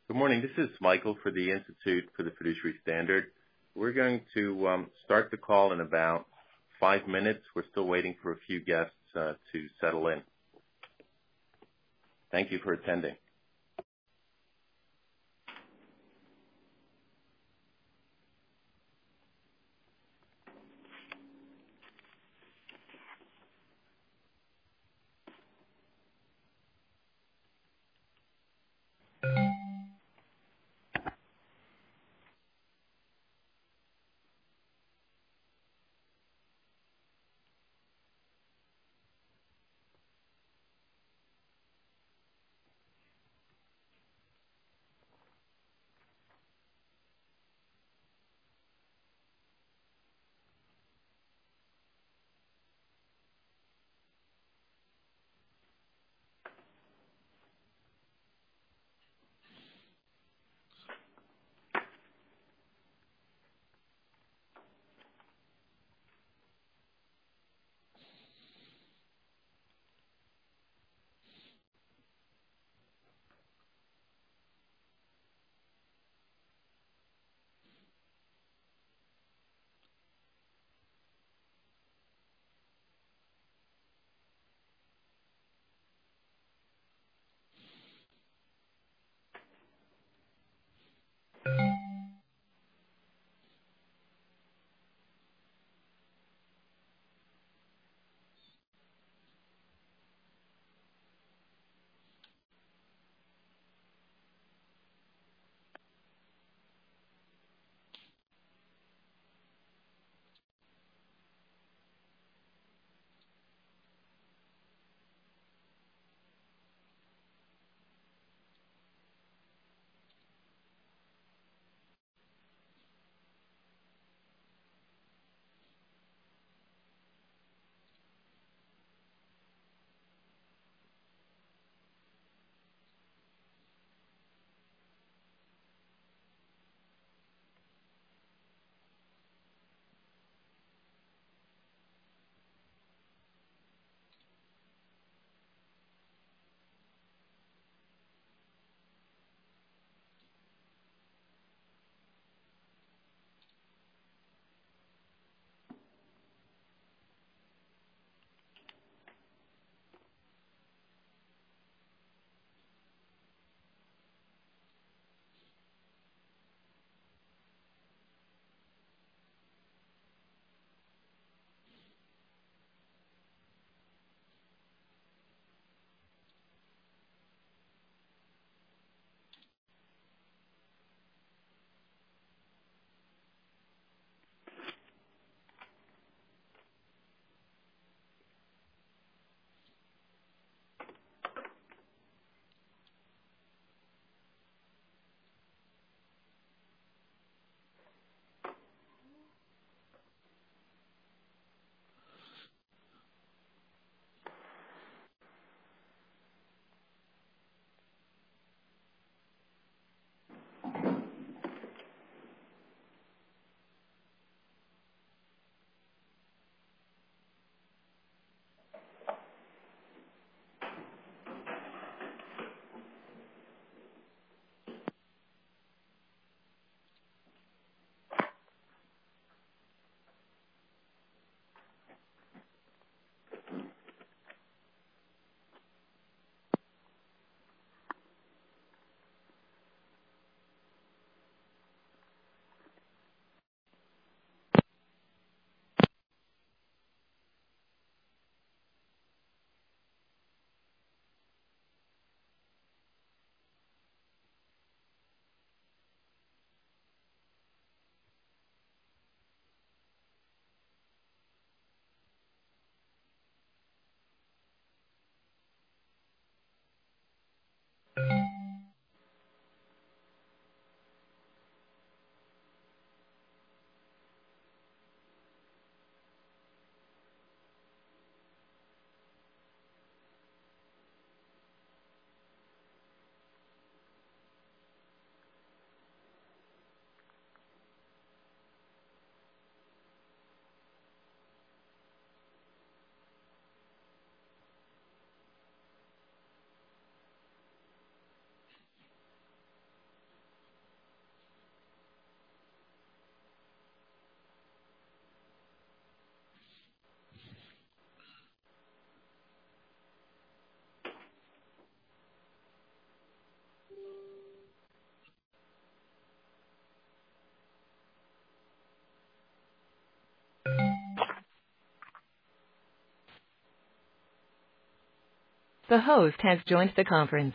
Good morning. This is Michael for the Institute for the Fiduciary Standard. We're going to start the call in about 5 minutes. We're still waiting for a few guests to settle in. Thank you for attending. The host has joined the conference.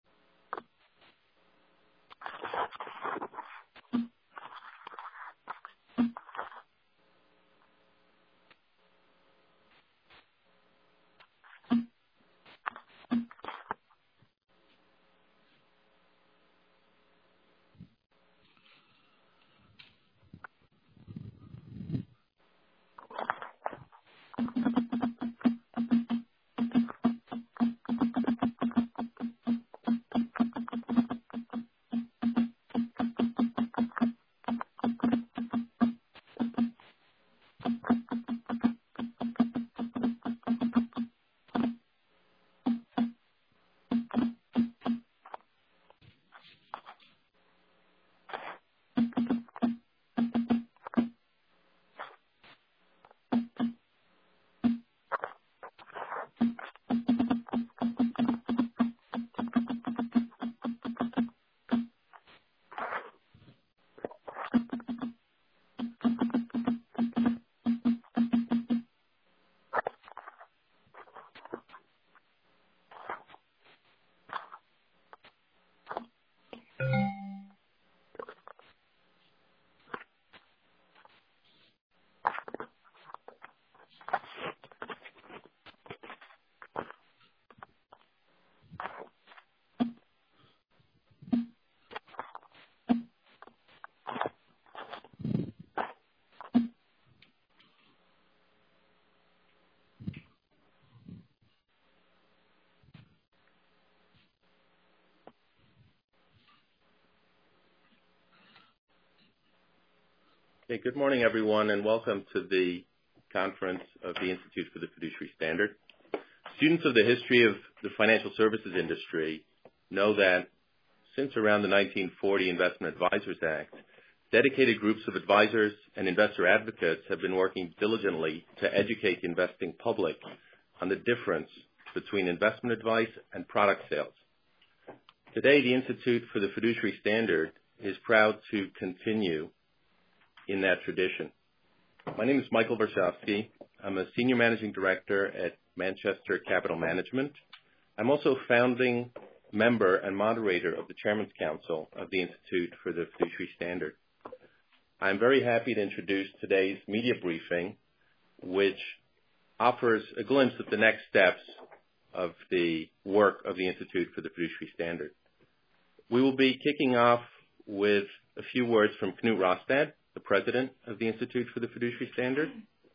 Okay, good morning, everyone, and welcome to the conference of the Institute for the Fiduciary Standard. Students of the history of the financial services industry know that since around the 1940 Investment Advisors Act, dedicated groups of advisors and investor advocates have been working diligently to educate the investing public on the difference between investment advice and product sales. Today, the Institute for the Fiduciary Standard is proud to continue in that tradition. My name is Michael Varshavsky. I'm a Senior Managing Director at Manchester Capital Management. I'm also a founding member and moderator of the Chairman's Council of the Institute for the Fiduciary Standard. I'm very happy to introduce today's media briefing, which offers a glimpse of the next steps of the work of the Institute for the Fiduciary Standard. We will be kicking off with a few words from Knut Rostad, the president of the Institute for the Fiduciary Standard.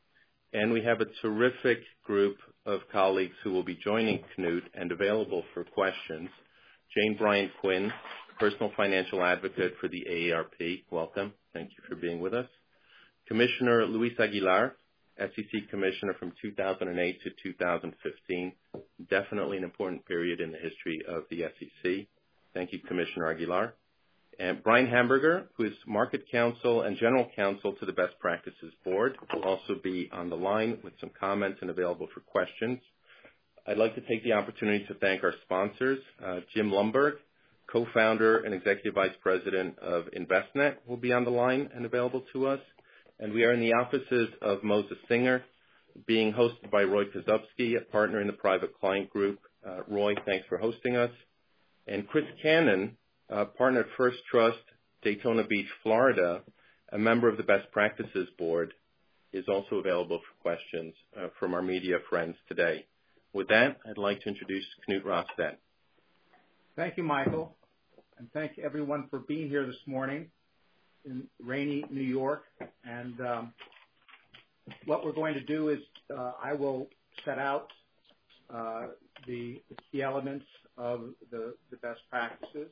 And we have a terrific group of colleagues who will be joining Knut and available for questions. Jane Bryant-Quinn, personal financial advocate for the AARP. Welcome. Thank you for being with us. Commissioner Luis Aguilar, SEC Commissioner from 2008 to 2015. Definitely an important period in the history of the SEC. Thank you, Commissioner Aguilar. And Brian Hamburger, who is Market Counsel and General Counsel to the Best Practices Board, will also be on the line with some comments and available for questions. I'd like to take the opportunity to thank our sponsors. Jim Lumberg, co-founder and Executive Vice President of Envestnet, will be on the line and available to us. And we are in the offices of Moses Singer, being hosted by Roy Kozubsky, a partner in the Private Client Group. Roy, thanks for hosting us. And Chris Cannon, partner at First Trust, Daytona Beach, Florida, a member of the Best Practices Board, is also available for questions from our media friends today. With that, I'd like to introduce Knut Rostad. Thank you, Michael, and thank everyone for being here this morning in rainy New York. And what we're going to do is I will set out the key elements of the best practices,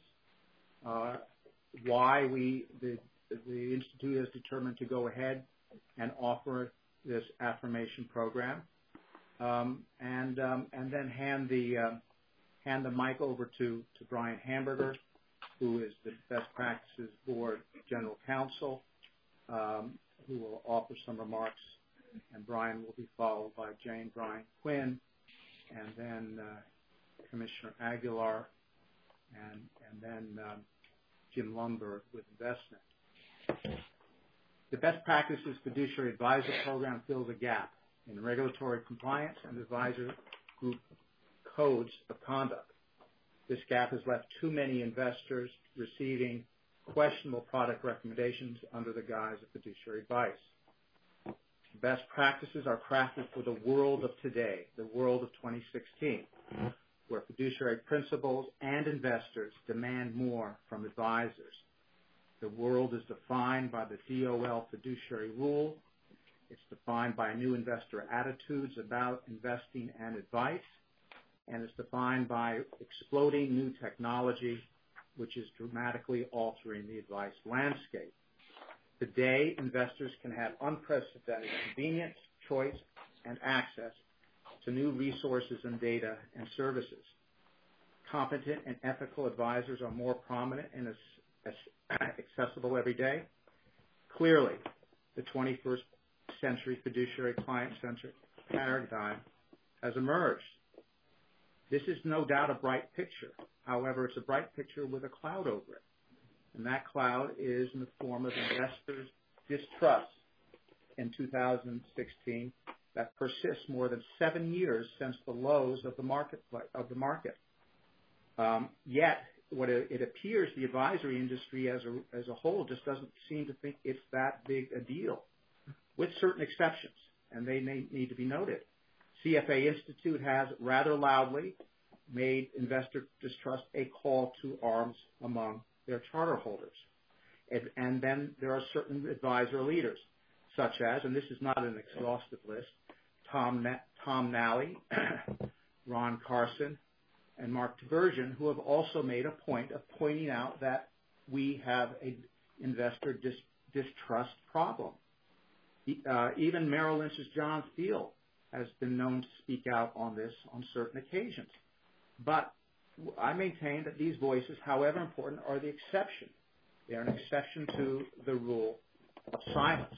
why the Institute has determined to go ahead and offer this affirmation program, and then hand the mic over to Brian Hamburger, who is the Best Practices Board General Counsel, who will offer some remarks, and Brian will be followed by Jane Bryant-Quinn, and then Commissioner Aguilar, and then Jim Lumberg with Envestnet. The Best Practices Fiduciary Advisor Program fills a gap in regulatory compliance and advisor group codes of conduct. This gap has left too many investors receiving questionable product recommendations under the guise of fiduciary advice. Best practices are crafted for the world of today, the world of 2016, where fiduciary principles and investors demand more from advisors. The world is defined by the DOL fiduciary rule. It's defined by new investor attitudes about investing and advice, and it's defined by exploding new technology, which is dramatically altering the advice landscape. Today, investors can have unprecedented convenience, choice, and access to new resources and data and services. Competent and ethical advisors are more prominent and accessible every day. Clearly, the 21st century fiduciary client-centric paradigm has emerged. This is no doubt a bright picture. However, it's a bright picture with a cloud over it. And that cloud is in the form of investors' distrust in 2016 that persists more than 7 years since the lows of the market. Yet, what it appears the advisory industry as a whole just doesn't seem to think it's that big a deal, with certain exceptions, and they need to be noted. CFA Institute has rather loudly made investor distrust a call to arms among their charter holders. And then there are certain advisor leaders, such as, and this is not an exhaustive list, Tom Nally, Ron Carson, and Mark Tiberghien, who have also made a point of pointing out that we have an investor distrust problem. Even Merrill Lynch's John Thiel has been known to speak out on this on certain occasions. But I maintain that these voices, however important, are the exception. They are an exception to the rule of silence.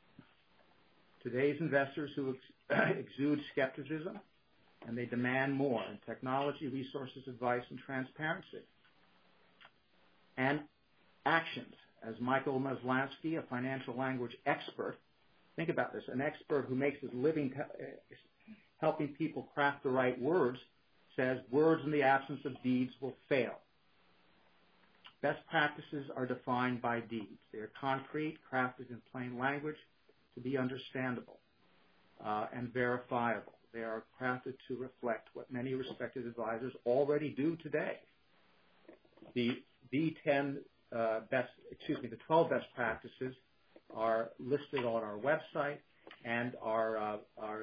Today's investors who exude skepticism, and they demand more in technology, resources, advice, and transparency. And actions. As Michael Maslansky, a financial language expert, think about this, an expert who makes his living helping people craft the right words, says words in the absence of deeds will fail. Best practices are defined by deeds. They are concrete, crafted in plain language to be understandable and verifiable. They are crafted to reflect what many respected advisors already do today. The 12 best practices are listed on our website and are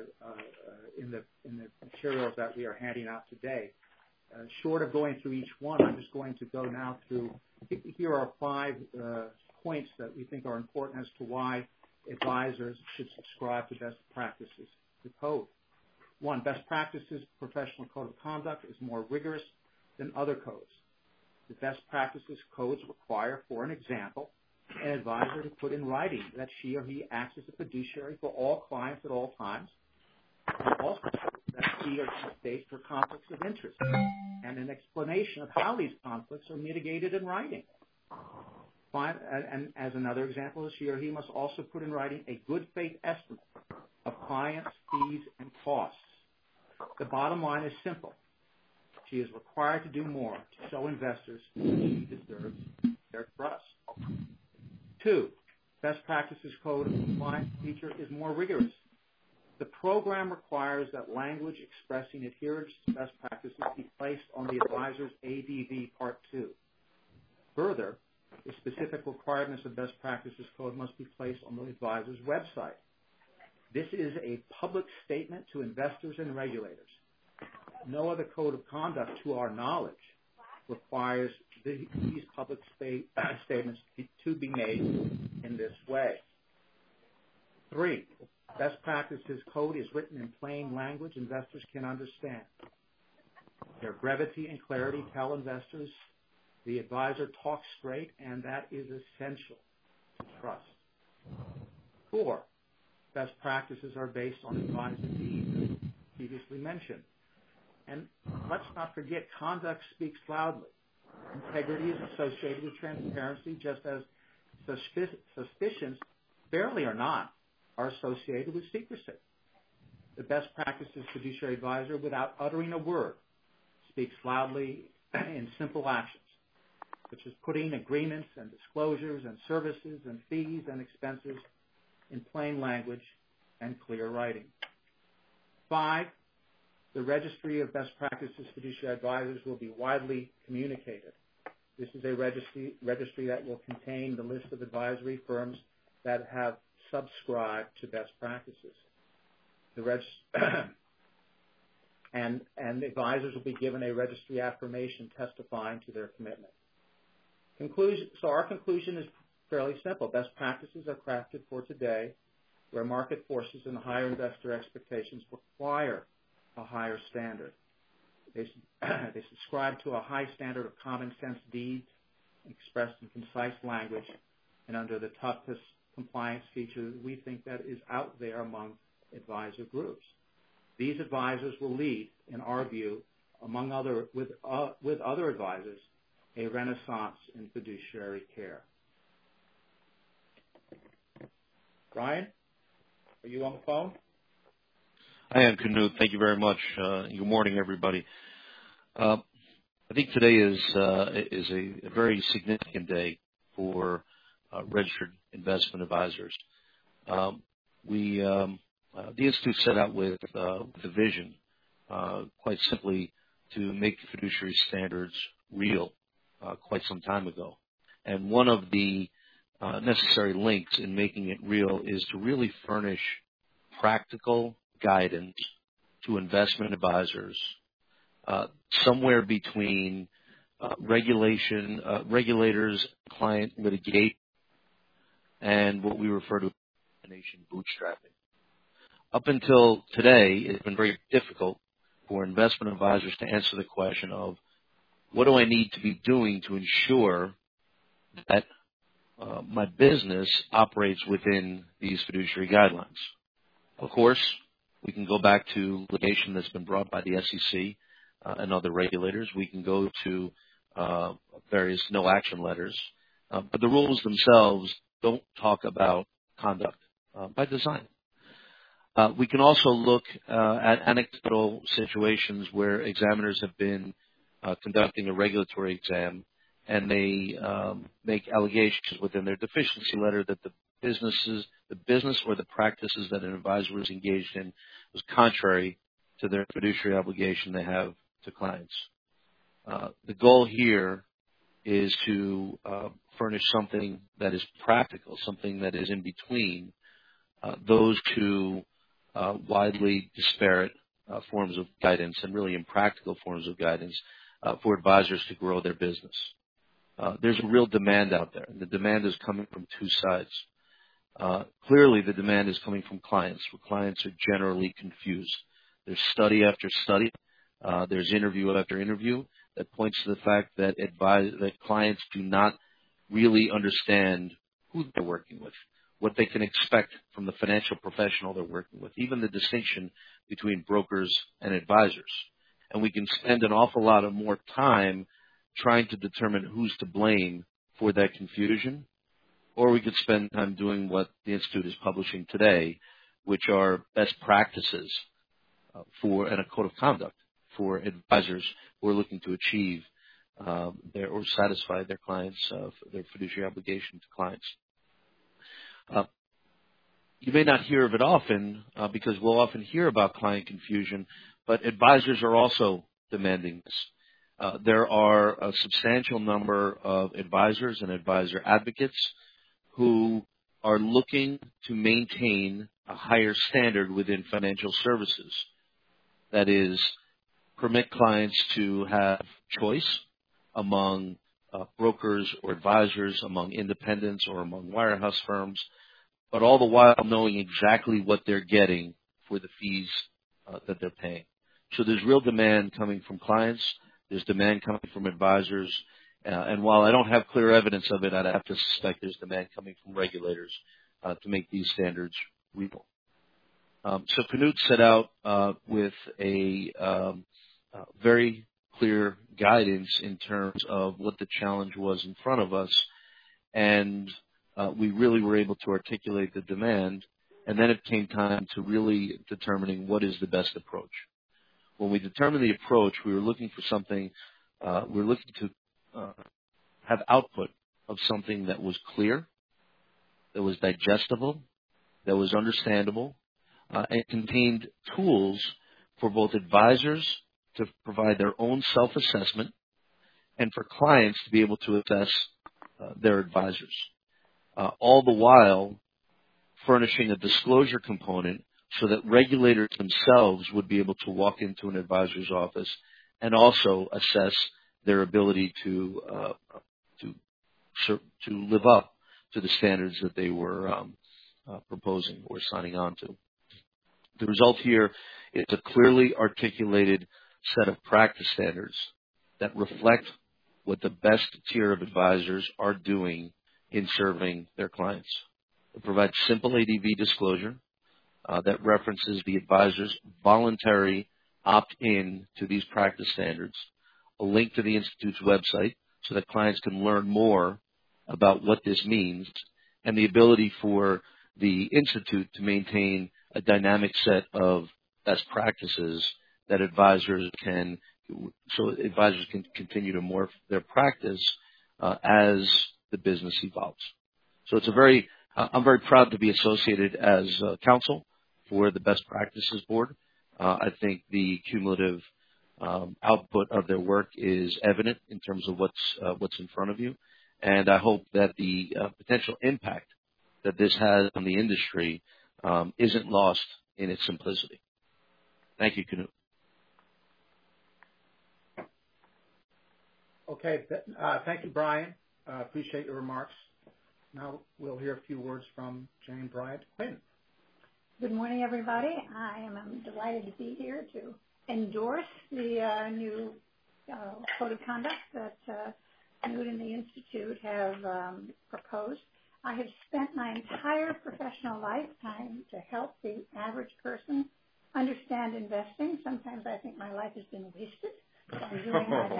in the materials that we are handing out today. Short of going through each one, I'm just going to go now through. Here are 5 points that we think are important as to why advisors should subscribe to best practices, the code. 1, best practices professional code of conduct is more rigorous than other codes. The best practices codes require, for an example, an advisor to put in writing that she or he acts as a fiduciary for all clients at all times, and also that he or she states her conflicts of interest and an explanation of how these conflicts are mitigated in writing. And as another example, she or he must also put in writing a good faith estimate of clients' fees and costs. The bottom line is simple. She is required to do more to show investors she deserves their trust. 2, best practices code of compliance feature is more rigorous. The program requires that language expressing adherence to best practices be placed on the advisor's ADV Part 2. Further, the specific requirements of best practices code must be placed on the advisor's website. This is a public statement to investors and regulators. No other code of conduct, to our knowledge, requires these public statements to be made in this way. 3, best practices code is written in plain language investors can understand. Their brevity and clarity tell investors the advisor talks straight, and that is essential to trust. 4, best practices are based on advisor needs, as previously mentioned. And let's not forget, conduct speaks loudly. Integrity is associated with transparency, just as suspicions, fairly or not, are associated with secrecy. The best practices fiduciary advisor, without uttering a word, speaks loudly in simple actions, such as putting agreements and disclosures and services and fees and expenses in plain language and clear writing. 5, the Registry of Best Practices Fiduciary Advisors will be widely communicated. This is a registry that will contain the list of advisory firms that have subscribed to best practices. And advisors will be given a registry affirmation testifying to their commitment. So our conclusion is fairly simple. Best practices are crafted for today, where market forces and higher investor expectations require a higher standard. They subscribe to a high standard of common sense deeds expressed in concise language and under the toughest compliance feature we think that is out there among advisor groups. These advisors will lead, in our view, with other advisors, a renaissance in fiduciary care. Brian, are you on the phone? I am, Knut. Thank you very much. Good morning, everybody. I think today is a very significant day for registered investment advisors. The Institute set out with a vision, quite simply, to make fiduciary standards real quite some time ago. And one of the necessary links in making it real is to really furnish practical guidance to investment advisors somewhere between regulators, client litigation, and what we refer to as bootstrapping. Up until today, it's been very difficult for investment advisors to answer the question of what do I need to be doing to ensure that my business operates within these fiduciary guidelines. Of course, we can go back to litigation that's been brought by the SEC and other regulators. We can go to various no-action letters. But the rules themselves don't talk about conduct by design. We can also look at anecdotal situations where examiners have been conducting a regulatory exam and they make allegations within their deficiency letter that the business or the practices that an advisor was engaged in was contrary to their fiduciary obligation they have to clients. The goal here is to furnish something that is practical, something that is in between those two widely disparate forms of guidance and really impractical forms of guidance for advisors to grow their business. There's a real demand out there, and the demand is coming from two sides. Clearly, the demand is coming from clients, where clients are generally confused. There's study after study. There's interview after interview that points to the fact that clients do not really understand who they're working with, what they can expect from the financial professional they're working with, even the distinction between brokers and advisors. And we can spend an awful lot of more time trying to determine who's to blame for that confusion, or we could spend time doing what the Institute is publishing today, which are best practices and a code of conduct for advisors who are looking to achieve or satisfy their clients, their fiduciary obligation to clients. You may not hear of it often because we'll often hear about client confusion, but advisors are also demanding this. There are a substantial number of advisors and advisor advocates who are looking to maintain a higher standard within financial services. That is, permit clients to have choice among brokers or advisors, among independents or among wirehouse firms, but all the while knowing exactly what they're getting for the fees that they're paying. So there's real demand coming from clients. There's demand coming from advisors. And while I don't have clear evidence of it, I'd have to suspect there's demand coming from regulators to make these standards real. So Knut set out with a very clear guidance in terms of what the challenge was in front of us, and we really were able to articulate the demand, and then it came time to really determining what is the best approach. when we determined the approach, we were looking for something, we were looking to have output of something that was clear, that was digestible, that was understandable, and contained tools for both advisors to provide their own self-assessment and for clients to be able to assess their advisors. All the while furnishing a disclosure component so that regulators themselves would be able to walk into an advisor's office and also assess their ability to live up to the standards that they were proposing or signing on to. The result here is a clearly articulated set of practice standards that reflect what the best tier of advisors are doing in serving their clients. It provides simple ADV disclosure that references the advisor's voluntary opt-in to these practice standards, a link to the Institute's website so that clients can learn more about what this means, and the ability for the Institute to maintain a dynamic set of best practices that advisors can continue to morph their practice as the business evolves. So I'm very proud to be associated as counsel for the Best Practices Board. I think the cumulative output of their work is evident in terms of what's in front of you, and I hope that the potential impact that this has on the industry isn't lost in its simplicity. Thank you, Knut. Okay. Thank you, Brian. Appreciate your remarks. Now we'll hear a few words from Jane Bryant Quinn. Good morning, everybody. I am delighted to be here to endorse the new code of conduct that Knut and the Institute have proposed. I have spent my entire professional lifetime to help the average person understand investing. Sometimes I think my life has been wasted, so I'm doing my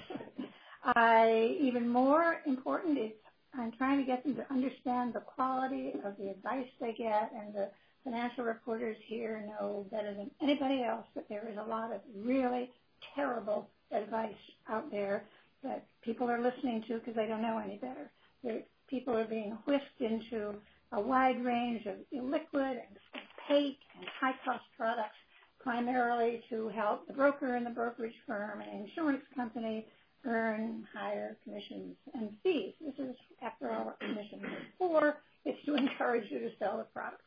best. Even more important is I'm trying to get them to understand the quality of the advice they get, and the financial reporters here know better than anybody else that there is a lot of really terrible advice out there that people are listening to because they don't know any better. People are being whisked into a wide range of illiquid and opaque and high-cost products, primarily to help the broker and the brokerage firm and insurance company earn higher commissions and fees. This is, after all, what commissions are for. It's to encourage you to sell the products.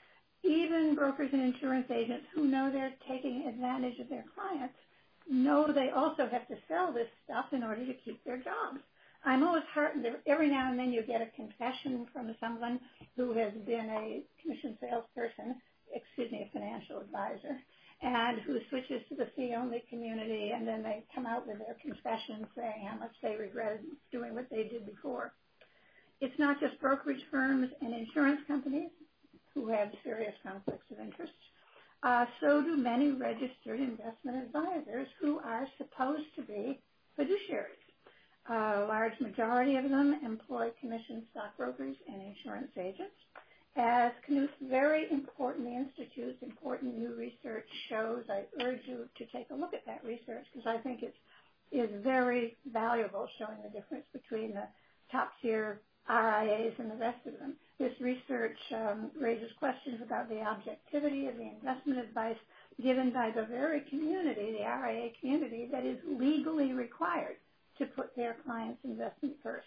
Even brokers and insurance agents who know they're taking advantage of their clients know they also have to sell this stuff in order to keep their jobs. I'm always heartened that every now and then you get a confession from someone who has been a commission salesperson, a financial advisor, and who switches to the fee-only community, and then they come out with their confession saying how much they regretted doing what they did before. It's not just brokerage firms and insurance companies who have serious conflicts of interest. So do many registered investment advisors who are supposed to be fiduciaries. A large majority of them employ commissioned stockbrokers and insurance agents. As Knut's very important, the Institute's important new research shows, I urge you to take a look at that research because I think it is very valuable, showing the difference between the top-tier RIAs and the rest of them. This research raises questions about the objectivity of the investment advice given by the very community, the RIA community, that is legally required to put their clients' investment first.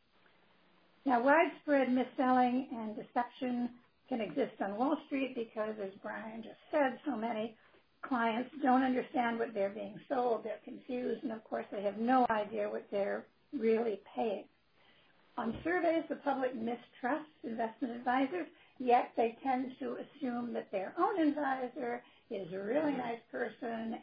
Now, widespread mis-selling and deception can exist on Wall Street because, as Brian just said, so many clients don't understand what they're being sold. They're confused, and of course, they have no idea what they're really paying. On surveys, the public mistrusts investment advisors, yet they tend to assume that their own advisor is a really nice person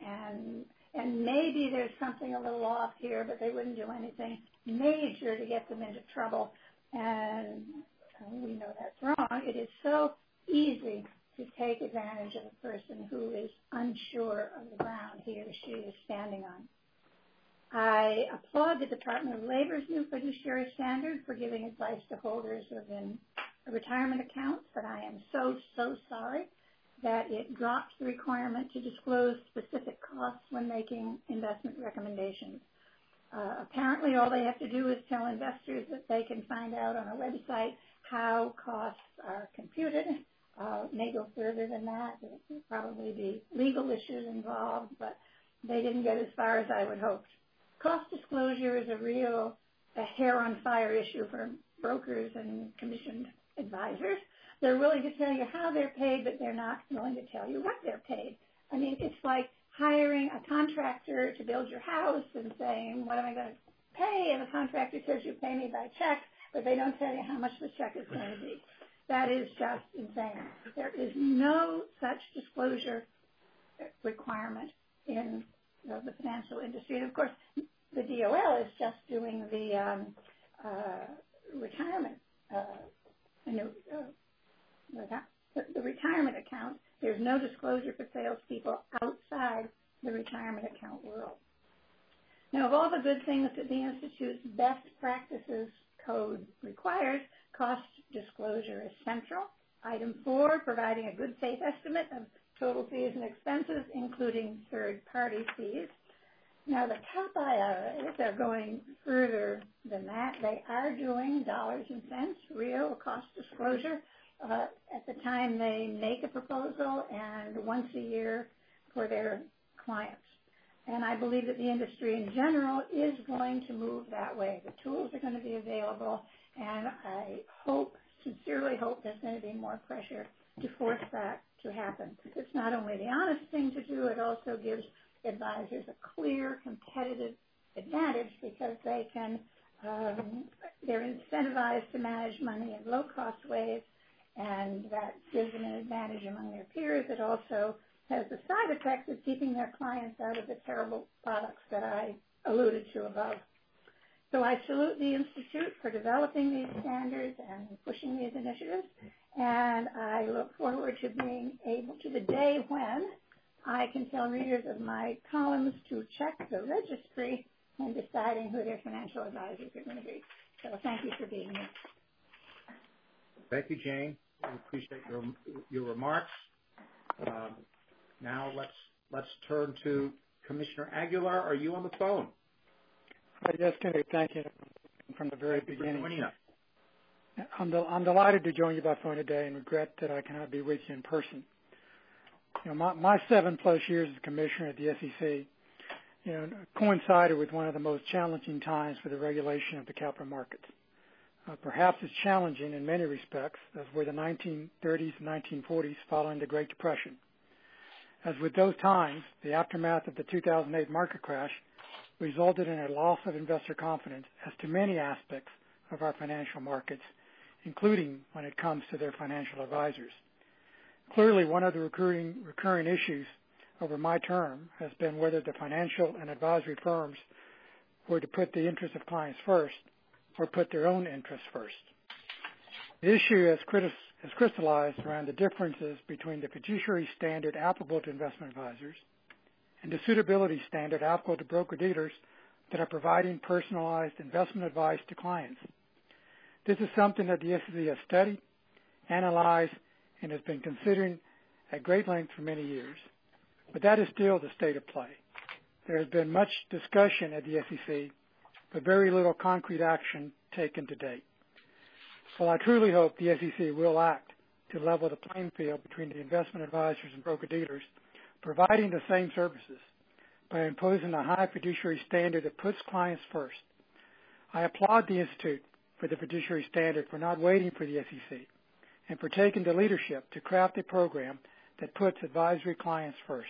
and maybe there's something a little off here, but they wouldn't do anything major to get them into trouble. And we know that's wrong. It is so easy to take advantage of a person who is unsure of the ground he or she is standing on. I applaud the Department of Labor's new fiduciary standard for giving advice to holders of retirement accounts, but I am so sorry that it drops the requirement to disclose specific costs when making investment recommendations. Apparently, all they have to do is tell investors that they can find out on a website how costs are computed. May go further than that. There will probably be legal issues involved, but they didn't get as far as I would hoped. Cost disclosure is a hair-on-fire issue for brokers and commissioned advisors. They're willing to tell you how they're paid, but they're not willing to tell you what they're paid. I mean, it's like hiring a contractor to build your house and saying, what am I going to pay? And the contractor says, you pay me by check, but they don't tell you how much the check is going to be. That is just insane. There is no such disclosure requirement in the financial industry. And of course, the DOL is just doing the retirement the retirement account. There's no disclosure for salespeople outside the retirement account world. Now, of all the good things that the Institute's best practices code requires, cost disclosure is central. Item 4, providing a good faith estimate of total fees and expenses, including third-party fees. Now, the top IRAs are going further than that. They are doing dollars and cents, real cost disclosure, at the time they make a proposal and once a year for their clients. And I believe that the industry in general is going to move that way. The tools are going to be available, and I sincerely hope there's going to be more pressure to force that to happen. It's not only the honest thing to do, it also gives advisors a clear competitive advantage because they can, they're incentivized to manage money in low-cost ways, and that gives them an advantage among their peers. It also has the side effect of keeping their clients out of the terrible products that I alluded to above. So I salute the Institute for developing these standards and pushing these initiatives, and I look forward to being able to the day when I can tell readers of my columns to check the registry when deciding who their financial advisors are going to be. So thank you for being here. Thank you, Jane. We appreciate your remarks. Now let's turn to Commissioner Aguilar. Are you on the phone? Yes, Kennedy. Thank you from the very beginning. For joining us. I'm delighted to join you by phone today and regret that I cannot be with you in person. You know, my 7+ years as commissioner at the SEC, coincided with one of the most challenging times for the regulation of the capital markets. Perhaps as challenging in many respects as were the 1930s and 1940s following the Great Depression. As with those times, the aftermath of the 2008 market crash resulted in a loss of investor confidence as to many aspects of our financial markets, including when it comes to their financial advisors. Clearly, one of the recurring issues over my term has been whether the financial and advisory firms were to put the interests of clients first or put their own interests first. The issue has crystallized around the differences between the fiduciary standard applicable to investment advisors and the suitability standard applicable to broker-dealers that are providing personalized investment advice to clients. This is something that the SEC has studied, analyzed, and has been considering at great length for many years. But that is still the state of play. There has been much discussion at the SEC, but very little concrete action taken to date. Well, I truly hope the SEC will act to level the playing field between the investment advisors and broker-dealers, providing the same services by imposing a high fiduciary standard that puts clients first. I applaud the Institute for the fiduciary standard for not waiting for the SEC and for taking the leadership to craft a program that puts advisory clients first.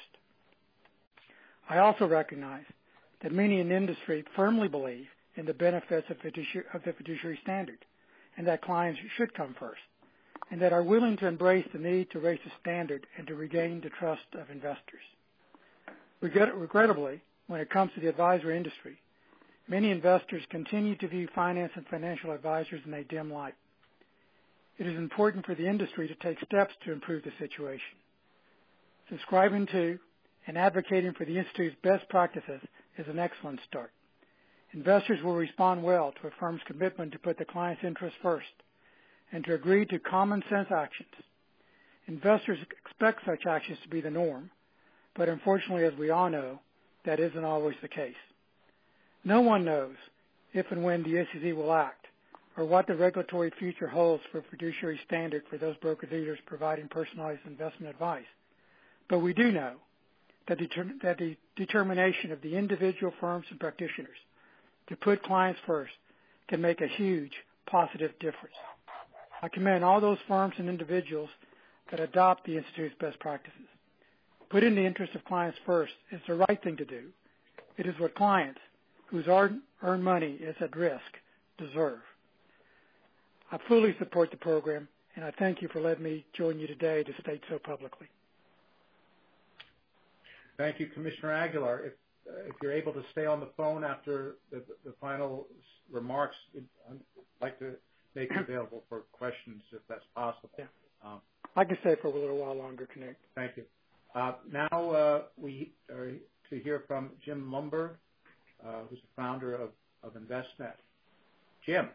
I also recognize that many in the industry firmly believe in the benefits of the fiduciary standard and that clients should come first, and that are willing to embrace the need to raise the standard and to regain the trust of investors. Regrettably, when it comes to the advisory industry, many investors continue to view finance and financial advisors in a dim light. It is important for the industry to take steps to improve the situation. Subscribing to and advocating for the Institute's best practices is an excellent start. Investors will respond well to a firm's commitment to put the client's interests first and to agree to common sense actions. Investors expect such actions to be the norm, but unfortunately, as we all know, that isn't always the case. No one knows if and when the SEC will act, or what the regulatory future holds for fiduciary standard for those broker-dealers providing personalized investment advice. But we do know that the determination of the individual firms and practitioners to put clients first can make a huge positive difference. I commend all those firms and individuals that adopt the Institute's best practices. Putting the interest of clients first is the right thing to do. It is what clients whose earned money is at risk deserve. I fully support the program, and I thank you for letting me join you today to state so publicly. Thank you, Commissioner Aguilar. If you're able to stay on the phone after the final remarks, I'd like to make it available for questions if that's possible. Yeah. I can stay for a little while longer, Knut. Thank you. Now we are to hear from Jim Lumber, who's the founder of InvestNet. Jim.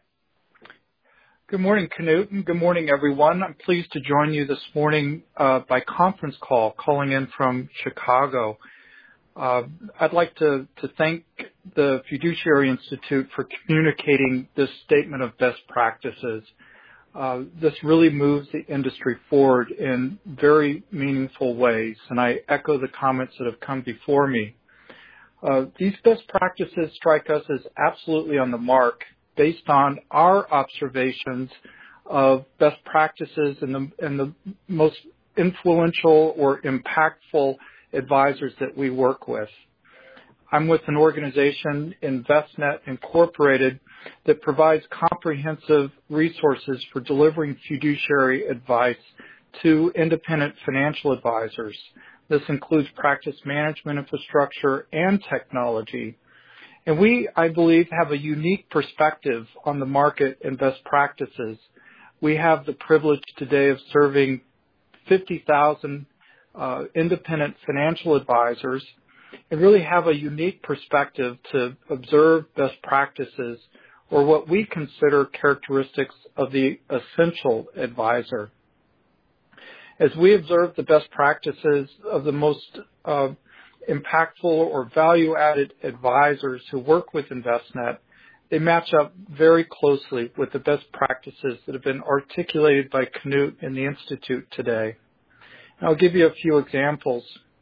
Good morning, Knut, and good morning, everyone. I'm pleased to join you this morning by conference call, calling in from Chicago. I'd like to thank the Fiduciary Institute for communicating this statement of best practices. This really moves the industry forward in very meaningful ways, and I echo the comments that have come before me. These best practices strike us as absolutely on the mark based on our observations of best practices and the most influential or impactful advisors that we work with. I'm with an organization, InvestNet Incorporated, that provides comprehensive resources for delivering fiduciary advice to independent financial advisors. This includes practice management infrastructure and technology. And we, I believe, have a unique perspective on the market and best practices. We have the privilege today of serving 50,000 independent financial advisors and really have a unique perspective to observe best practices or what we consider characteristics of the essential advisor. As we observe the best practices of the most impactful or value-added advisors who work with InvestNet, they match up very closely with the best practices that have been articulated by Knut and the Institute today. And I'll give you a few examples.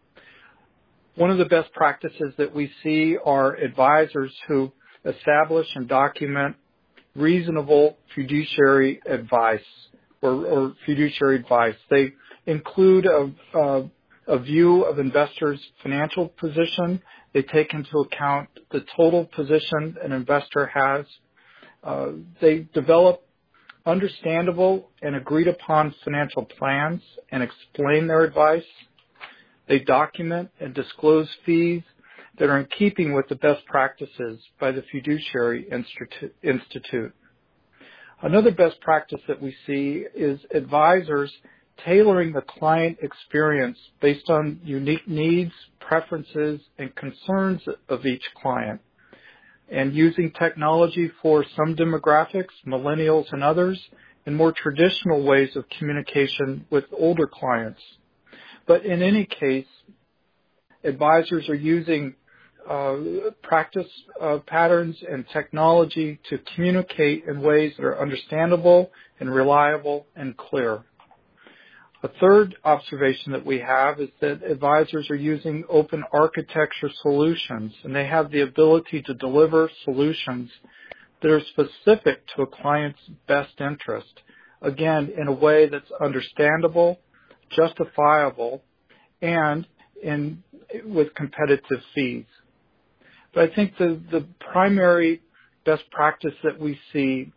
One of the best practices that we see are advisors who establish and document reasonable fiduciary advice or fiduciary advice. They include a view of investors' financial position. They take into account the total position an investor has. They develop understandable and agreed upon financial plans and explain their advice. They document and disclose fees that are in keeping with the best practices by the Fiduciary Institute. Another best practice that we see is advisors tailoring the client experience based on unique needs, preferences, and concerns of each client, and using technology for some demographics, millennials and others, and more traditional ways of communication with older clients. But in any case, advisors are using practice patterns and technology to communicate in ways that are understandable and reliable and clear. A third observation that we have is that advisors are using open architecture solutions, and they have the ability to deliver solutions that are specific to a client's best interest, again, in a way that's understandable, justifiable, and with competitive fees. But I think the primary best practice that we see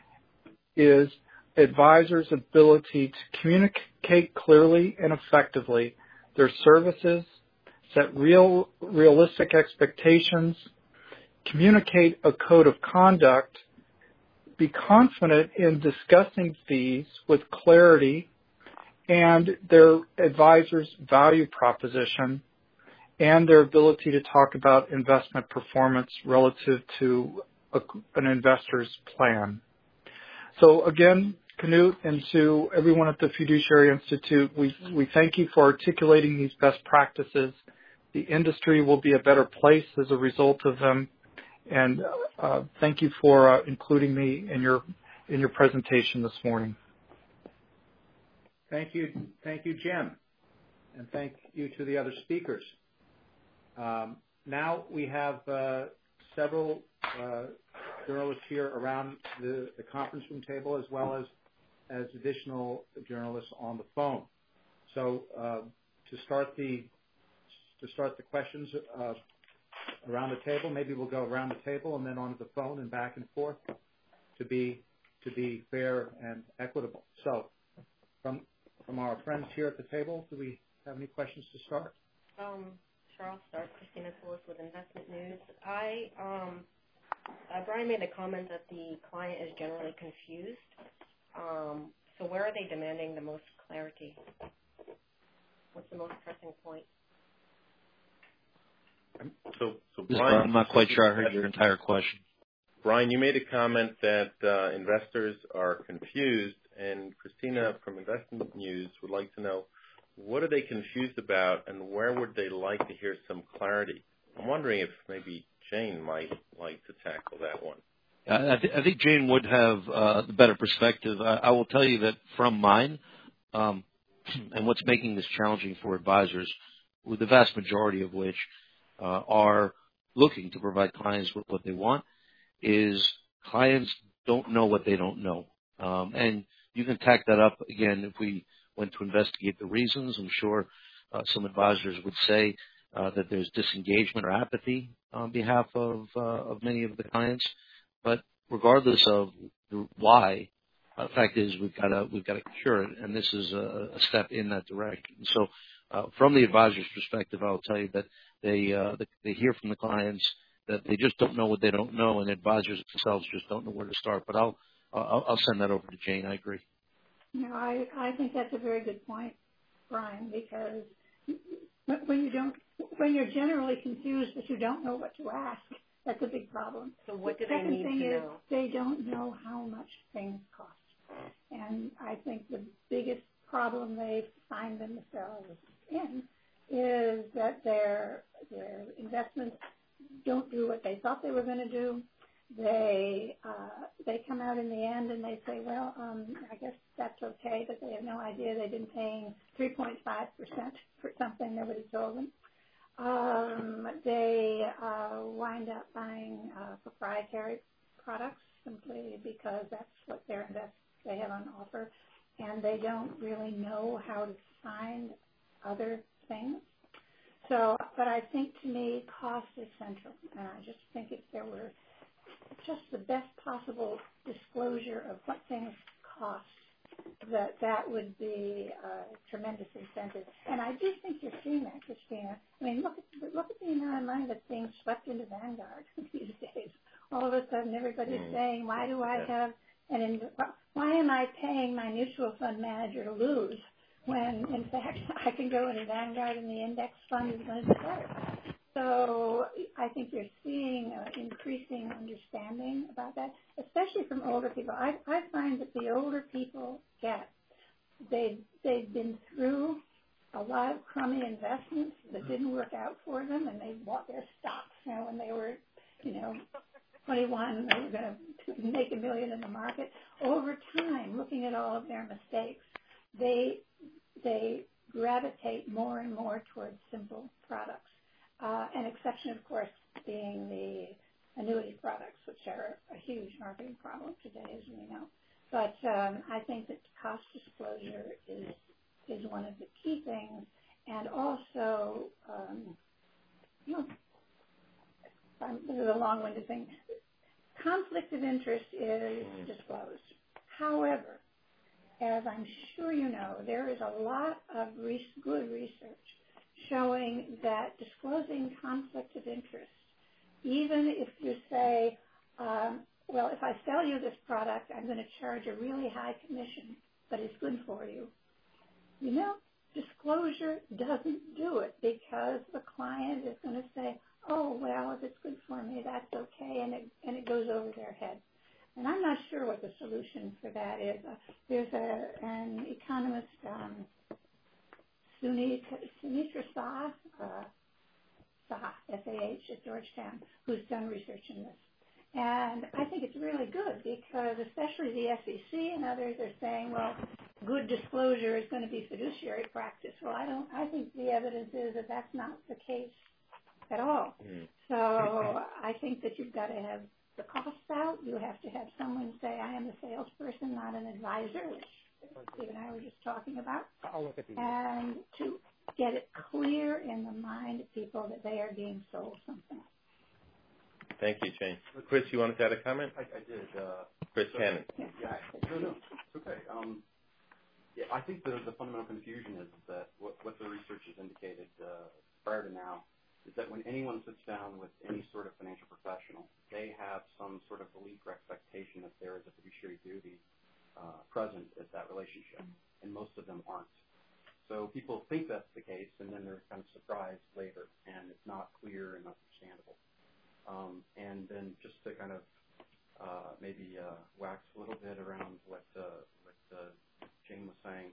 is advisors' ability to communicate clearly and effectively their services, set realistic expectations, communicate a code of conduct, be confident in discussing fees with clarity and their advisor's value proposition, and their ability to talk about investment performance relative to an investor's plan. So again, Knut, and to everyone at the Fiduciary Institute, we thank you for articulating these best practices. The industry will be a better place as a result of them, and thank you for including me in your presentation this morning. Thank you, Jim, and thank you to the other speakers. Now we have several journalists here around the conference room table, as well as additional journalists on the phone. So to start the questions around the table, maybe we'll go around the table and then onto the phone and back and forth to be fair and equitable. So from our friends here at the table, do we have any questions to start? Sure, I'll start. Christina Poulos with Investment News. Brian made a comment that the client is generally confused. So where are they demanding the most clarity? What's the most pressing point? So Brian, I'm not quite sure I heard your entire question. Brian, you made a comment that investors are confused, and Christina from Investment News would like to know, what are they confused about, and where would they like to hear some clarity? I'm wondering if maybe Jane might like to tackle that one. I think Jane would have the better perspective. I will tell you that from mine, and what's making this challenging for advisors, with the vast majority of which are looking to provide clients with what they want, is clients don't know what they don't know. And you can tack that up, again, if we went to investigate the reasons. I'm sure some advisors would say that there's disengagement or apathy on behalf of many of the clients. But regardless of why, the fact is we've got to cure it, and this is a step in that direction. So from the advisor's perspective, I'll tell you that they hear from the clients that they just don't know what they don't know, and advisors themselves just don't know where to start. But I'll send that over to Jane. I agree. No, I think that's a very good point, Brian, because when you're generally confused but you don't know what to ask, that's a big problem. So what do the they need to know? Second thing is they don't know how much things cost. And I think the biggest problem they find themselves in is that their investments don't do what they thought they were going to do. They come out in the end and they say, well, I guess that's okay, but they have no idea they've been paying 3.5% for something nobody told them. They wind up buying proprietary products simply because that's what they have on offer, and they don't really know how to find other things. So, but I think to me, cost is central, and I just think if there were just the best possible disclosure of what things cost, that would be a tremendous incentive. And I do think you're seeing that, Christina. I mean, look at the amount of money that's being swept into Vanguard these days. All of a sudden, everybody's saying, why do I have why am I paying my mutual fund manager to lose when, in fact, I can go into Vanguard and the index fund is going to be better? So I think you're seeing increasing understanding about that, especially from older people. I find that the older people they've been through a lot of crummy investments that didn't work out for them, and they bought their stocks. When they were, 21, they were going to make $1 million in the market. Over time, looking at all of their mistakes, they gravitate more and more towards simple products. An exception, of course, being the annuity products, which are a huge marketing problem today, as we know. But I think that cost disclosure is one of the key things, and also, this is a long-winded thing. Conflict of interest is disclosed. However, as I'm sure you know, there is a lot of good research showing that disclosing conflict of interest, even if you say, well, if I sell you this product, I'm going to charge a really high commission, but it's good for you. Disclosure doesn't do it because the client is going to say, oh, well, if it's good for me, that's okay, and it goes over their head. And I'm not sure what the solution for that is. There's an economist, Sunitra Shah, S-A-H, at Georgetown, who's done research in this. And I think it's really good because especially the SEC and others are saying, well, good disclosure is going to be fiduciary practice. Well, I think the evidence is that that's not the case at all. So I think that you've got to have the costs out. You have to have someone say, I am a salesperson, not an advisor, which Steve and I were just talking about. I'll look at the and to get it clear in the mind of people that they are being sold something. Thank you, Jane. Chris, you wanted to add a comment? I did. Chris Cannon. Yeah. No, it's okay. Yeah, I think the fundamental confusion is that what the research has indicated prior to now is that when anyone sits down with any sort of financial professional, they have some sort of belief or expectation that there is a fiduciary duty present at that relationship, and most of them aren't. So people think that's the case, and then they're kind of surprised later, and it's not clear and understandable. And then just to kind of maybe wax a little bit around what Jane was saying,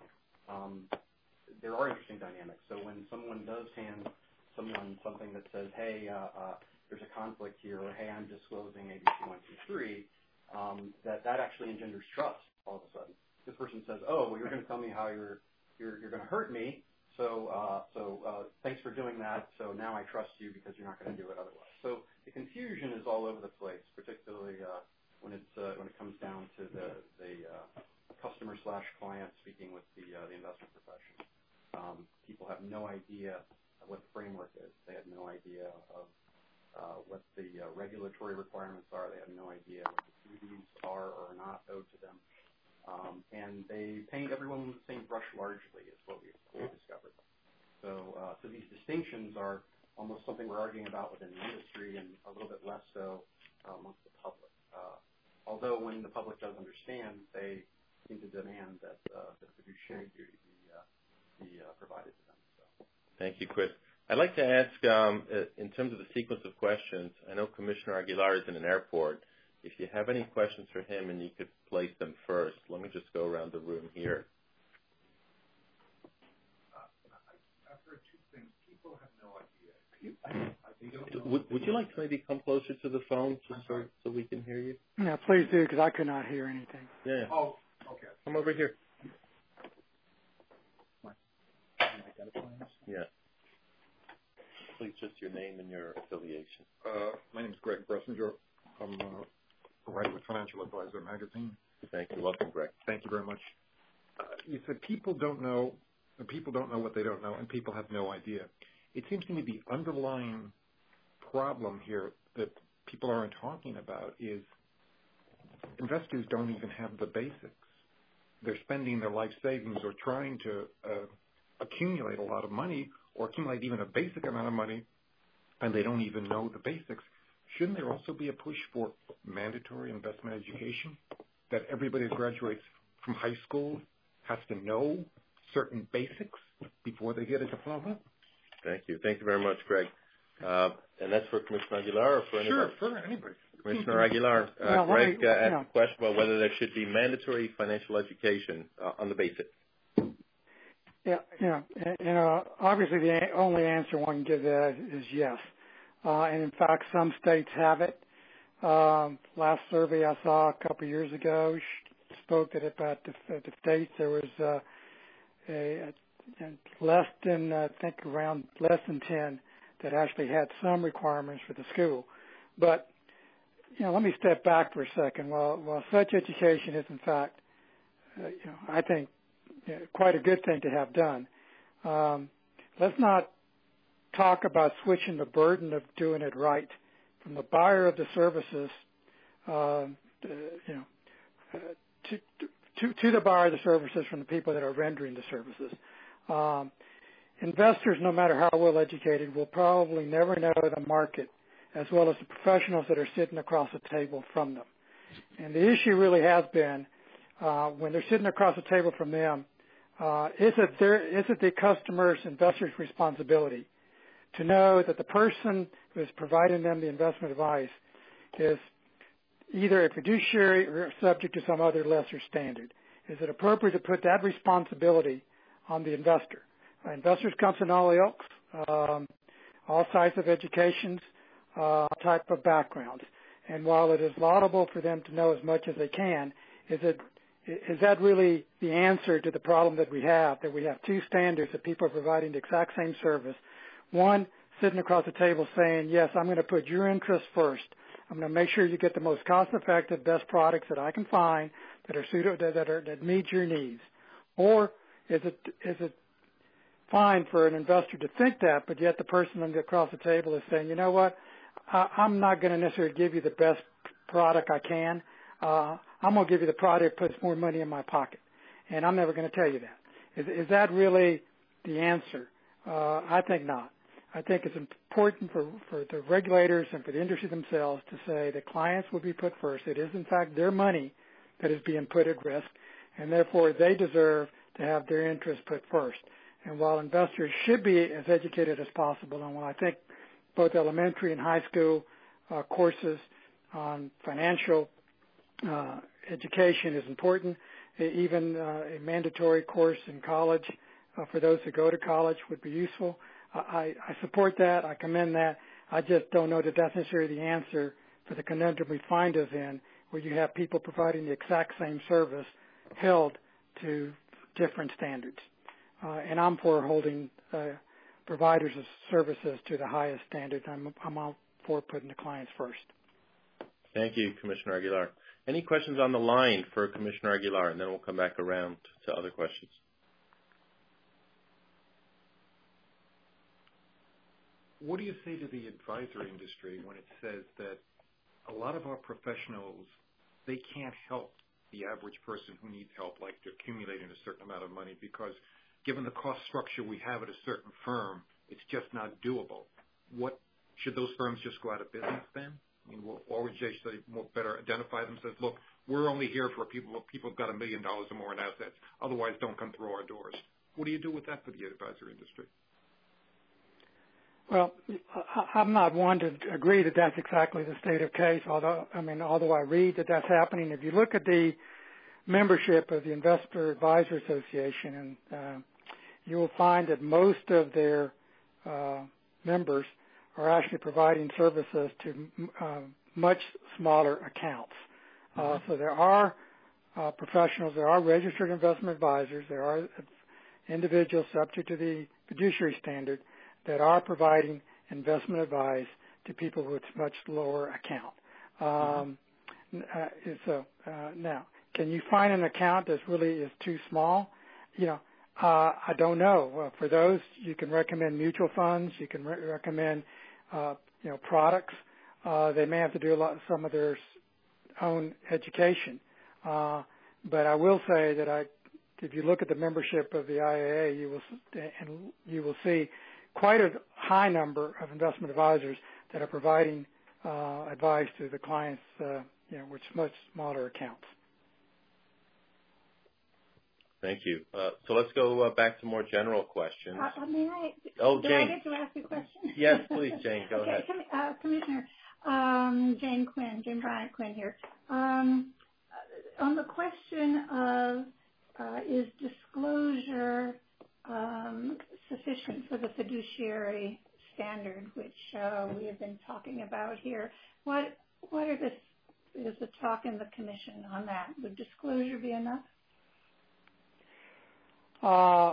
there are interesting dynamics. So when someone does hand someone something that says, hey, there's a conflict here, or hey, I'm disclosing ABC 1, 2, 3, that actually engenders trust all of a sudden. This person says, oh, well, you're going to tell me how you're going to hurt me, so thanks for doing that, so now I trust you because you're not going to do it otherwise. So the confusion is all over the place, particularly when it comes down to the customer/client speaking with the investment professional. People have no idea what the framework is. They have no idea of what the regulatory requirements are. They have no idea what the duties are or not owed to them. And they paint everyone with the same brush largely is what we discovered. So these distinctions are almost something we're arguing about within the industry and a little bit less so amongst the public. Although when the public does understand, they seem to demand that the fiduciary duty be provided to them. So. Thank you, Chris. I'd like to ask, in terms of the sequence of questions, I know Commissioner Aguilar is in an airport. If you have any questions for him and you could place them first, let me just go around the room here. I've heard two things. People have no idea. Would you like to maybe come closer to the phone just so we can hear you? Yeah, please do, because I could not hear anything. Yeah. Oh, okay. Come over here. Yeah. Please, just your name and your affiliation. My name is Greg Bressinger. I'm a writer with Financial Advisor magazine. Thank you. Welcome, Greg. Thank you very much. You said people don't know what they don't know, and people have no idea. It seems to me the underlying problem here that people aren't talking about is investors don't even have the basics. They're spending their life savings or trying to accumulate a lot of money or accumulate even a basic amount of money, and they don't even know the basics. Shouldn't there also be a push for mandatory investment education, that everybody who graduates from high school has to know certain basics before they get a diploma? Thank you. Thank you very much, Greg. And that's for Commissioner Aguilar or for anybody? Sure, for anybody. Commissioner Aguilar, Greg asked a question about whether there should be mandatory financial education on the basics. Yeah. Obviously the only answer one can give that is yes. And in fact, some states have it. Last survey I saw a couple of years ago spoke that about the states there was less than, I think around less than 10 that actually had some requirements for the school. But, let me step back for a second. While such education is in fact, I think quite a good thing to have done, let's not talk about switching the burden of doing it right from the buyer of the services, to the buyer of the services from the people that are rendering the services. Investors, no matter how well educated, will probably never know the market as well as the professionals that are sitting across the table from them. And the issue really has been when they're sitting across the table from them, is it the customer's, investor's responsibility to know that the person who is providing them the investment advice is either a fiduciary or subject to some other lesser standard? Is it appropriate to put that responsibility on the investor? Investors come from all ilks, all sides of educations, type of backgrounds. And while it is laudable for them to know as much as they can, is that really the answer to the problem that we have two standards that people are providing the exact same service? One, sitting across the table saying, yes, I'm going to put your interest first. I'm going to make sure you get the most cost-effective, best products that I can find that are that meet your needs. Or is it fine for an investor to think that, but yet the person across the table is saying, you know what, I'm not going to necessarily give you the best product I can. I'm going to give you the product that puts more money in my pocket, and I'm never going to tell you that. Is that really the answer? I think not. I think it's important for the regulators and for the industry themselves to say that clients will be put first. It is, in fact, their money that is being put at risk, and therefore they deserve to have their interests put first. And while investors should be as educated as possible, and while I think both elementary and high school courses on financial education is important, even a mandatory course in college for those who go to college would be useful. I support that. I commend that. I just don't know that that's necessarily the answer for the conundrum we find us in, where you have people providing the exact same service held to different standards. And I'm for holding providers of services to the highest standards. I'm all for putting the clients first. Thank you, Commissioner Aguilar. Any questions on the line for Commissioner Aguilar, and then we'll come back around to other questions. What do you say to the advisory industry when it says that a lot of our professionals, they can't help the average person who needs help, like accumulating a certain amount of money, because given the cost structure we have at a certain firm, it's just not doable? What should those firms just go out of business then? I mean, or would they better identify them and says, look, we're only here for people who've got $1 million or more in assets. Otherwise, don't come through our doors. What do you do with that for the advisory industry? Well, I'm not one to agree that that's exactly the state of case, although I read that that's happening. If you look at the membership of the Investor Advisor Association, and you will find that most of their members are actually providing services to much smaller accounts. So there are professionals, there are registered investment advisors, there are individuals subject to the fiduciary standard that are providing investment advice to people with much lower account. Now, can you find an account that really is too small? I don't know. For those, you can recommend mutual funds. You can recommend, products. They may have to do some of their own education. But I will say that if you look at the membership of the IAA, you will see quite a high number of investment advisors that are providing advice to the clients, with much smaller accounts. Thank you. So let's go back to more general questions. Jane. Do I get to ask a question? Yes, please, Jane. Go ahead. Commissioner, Jane Bryant Quinn here. On the question of is disclosure sufficient for the fiduciary standard, which we have been talking about here, what is the talk in the commission on that? Would disclosure be enough? I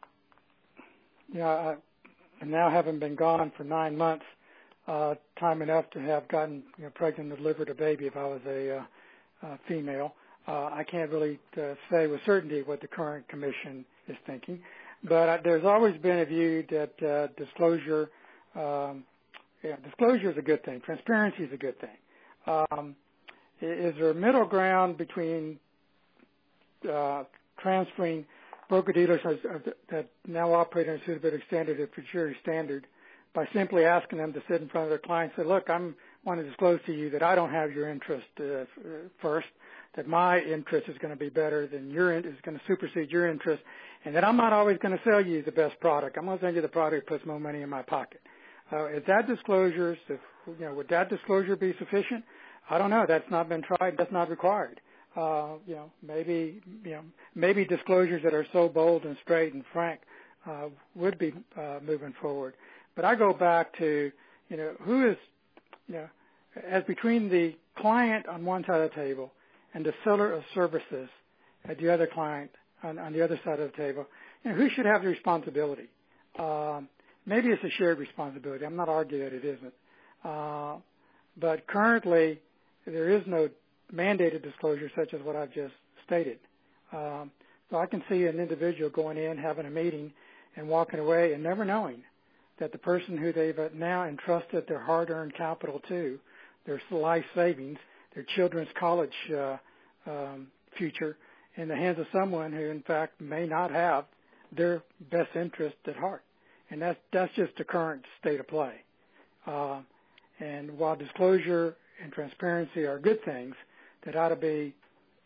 now haven't been gone for 9 months, time enough to have gotten pregnant and delivered a baby if I was a female. I can't really say with certainty what the current commission is thinking, but there's always been a view that disclosure is a good thing. Transparency is a good thing. Is there a middle ground between transferring broker-dealers that now operate in a suitability standard to fiduciary standard by simply asking them to sit in front of their clients and say, look, I want to disclose to you that I don't have your interest first, that my interest is going to be better than is going to supersede your interest, and that I'm not always going to sell you the best product. I'm going to send you the product that puts more money in my pocket. Is that disclosure, would that disclosure be sufficient? I don't know. That's not been tried. That's not required. Maybe disclosures that are so bold and straight and frank would be moving forward. But I go back to, who is, as between the client on one side of the table and the seller of services at the other client on the other side of the table, who should have the responsibility? Maybe it's a shared responsibility. I'm not arguing that it isn't. But currently, there is no mandated disclosure such as what I've just stated. So I can see an individual going in, having a meeting, and walking away and never knowing that the person who they've now entrusted their hard-earned capital to, their life savings, their children's college future, in the hands of someone who, in fact, may not have their best interest at heart. And that's just the current state of play. And while disclosure and transparency are good things that ought to be,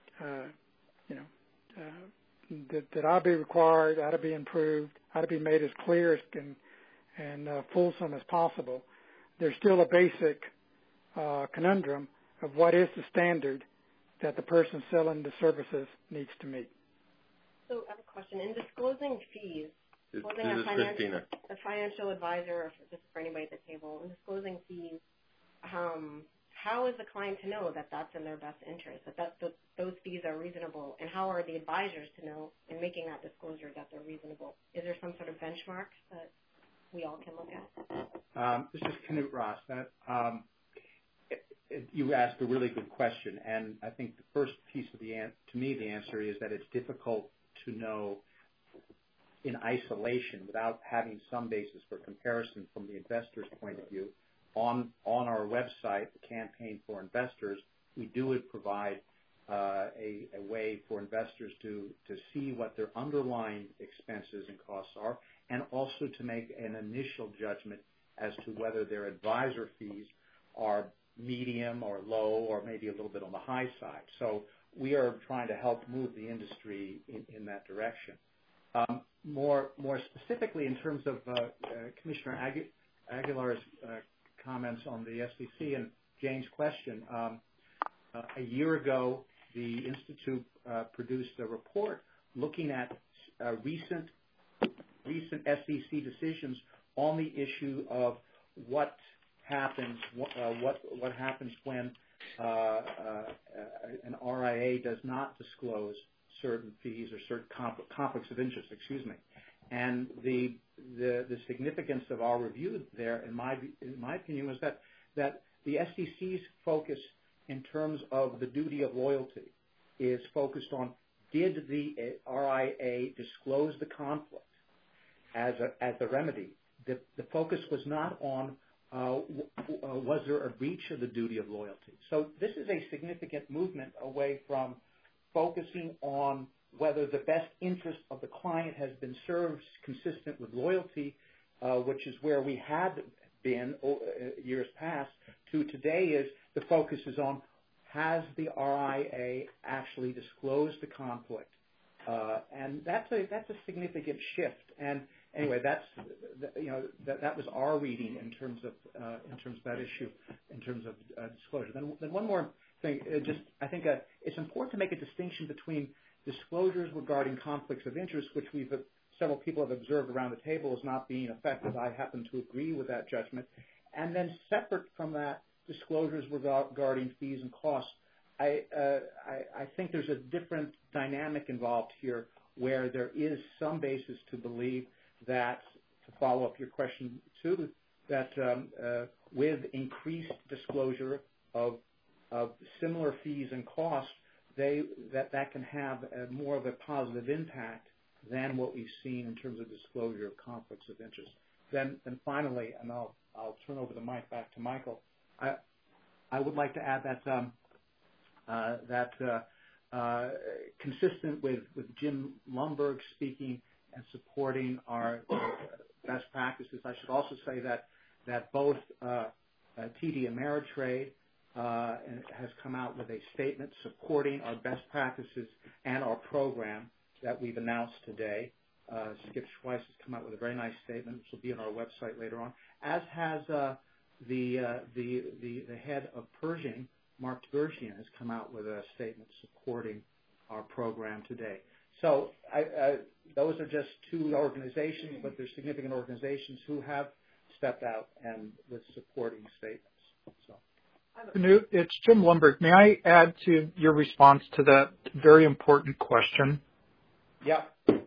that ought to be required, ought to be improved, ought to be made as clear and fulsome as possible, there's still a basic conundrum of what is the standard that the person selling the services needs to meet. So I have a question. In disclosing fees, This is Christina. A financial advisor, or just for anybody at the table, in disclosing fees, how is the client to know that that's in their best interest, that those fees are reasonable, and how are the advisors to know in making that disclosure that they're reasonable? Is there some sort of benchmark that we all can look at? This is Knut Ross. You asked a really good question, and I think the first piece of the answer is that it's difficult to know in isolation without having some basis for comparison from the investor's point of view. On our website, the Campaign for Investors, we do provide a way for investors to see what their underlying expenses and costs are, and also to make an initial judgment as to whether their advisor fees are medium or low or maybe a little bit on the high side. So we are trying to help move the industry in that direction. More specifically, in terms of Commissioner Aguilar's comments on the SEC and Jane's question, a year ago, the Institute produced a report looking at recent SEC decisions on the issue of what happens when an RIA does not disclose certain fees or certain conflicts of interest, And the significance of our review there, in my opinion, was that the SEC's focus in terms of the duty of loyalty is focused on, did the RIA disclose the conflict as a remedy? The focus was not on was there a breach of the duty of loyalty. So this is a significant movement away from focusing on whether the best interest of the client has been served consistent with loyalty, which is where we had been years past, to today is the focus is on, has the RIA actually disclosed the conflict? And that's a significant shift. And anyway, that was our reading in terms of that issue, in terms of disclosure. Then one more thing, I think it's important to make a distinction between disclosures regarding conflicts of interest, which several people have observed around the table as not being effective. I happen to agree with that judgment. And then separate from that, disclosures regarding fees and costs. I think there's a different dynamic involved here where there is some basis to believe that, to follow up your question too, that with increased disclosure of similar fees and costs, that can have more of a positive impact than what we've seen in terms of disclosure of conflicts of interest. Then finally, and I'll turn over the mic back to Michael, I would like to add that consistent with Jim Lumberg speaking and supporting our best practices, I should also say that both TD Ameritrade has come out with a statement supporting our best practices and our program that we've announced today. Skip Schweiss has come out with a very nice statement, which will be on our website later on, as has the head of Pershing, Mark Tibersian has come out with a statement supporting our program today. So those are just two organizations, but there's significant organizations who have stepped out and with supporting statements. So. Knut, it's Jim Lundberg. May I add to your response to that very important question? Yeah.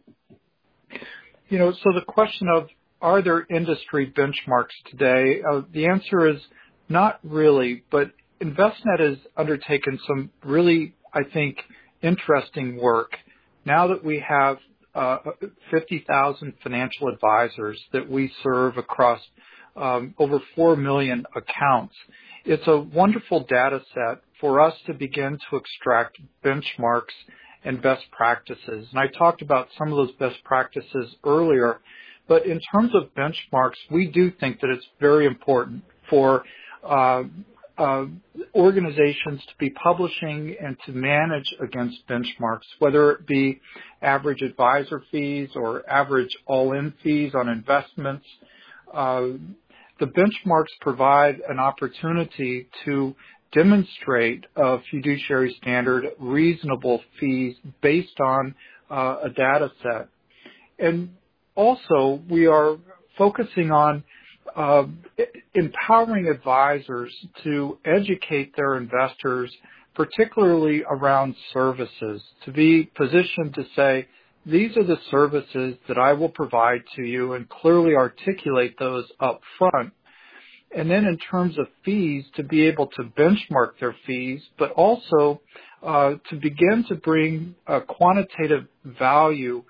So the question of, are there industry benchmarks today? The answer is not really, but Envestnet has undertaken some really, I think, interesting work. Now that we have 50,000 financial advisors that we serve across over 4 million accounts, it's a wonderful data set for us to begin to extract benchmarks and best practices. And I talked about some of those best practices earlier, but in terms of benchmarks, we do think that it's very important for organizations to be publishing and to manage against benchmarks, whether it be average advisor fees or average all-in fees on investments. The benchmarks provide an opportunity to demonstrate a fiduciary standard reasonable fees based on a data set. And also, we are focusing on empowering advisors to educate their investors, particularly around services, to be positioned to say, these are the services that I will provide to you, and clearly articulate those up front. And then in terms of fees, to be able to benchmark their fees, but also to begin to bring quantitative value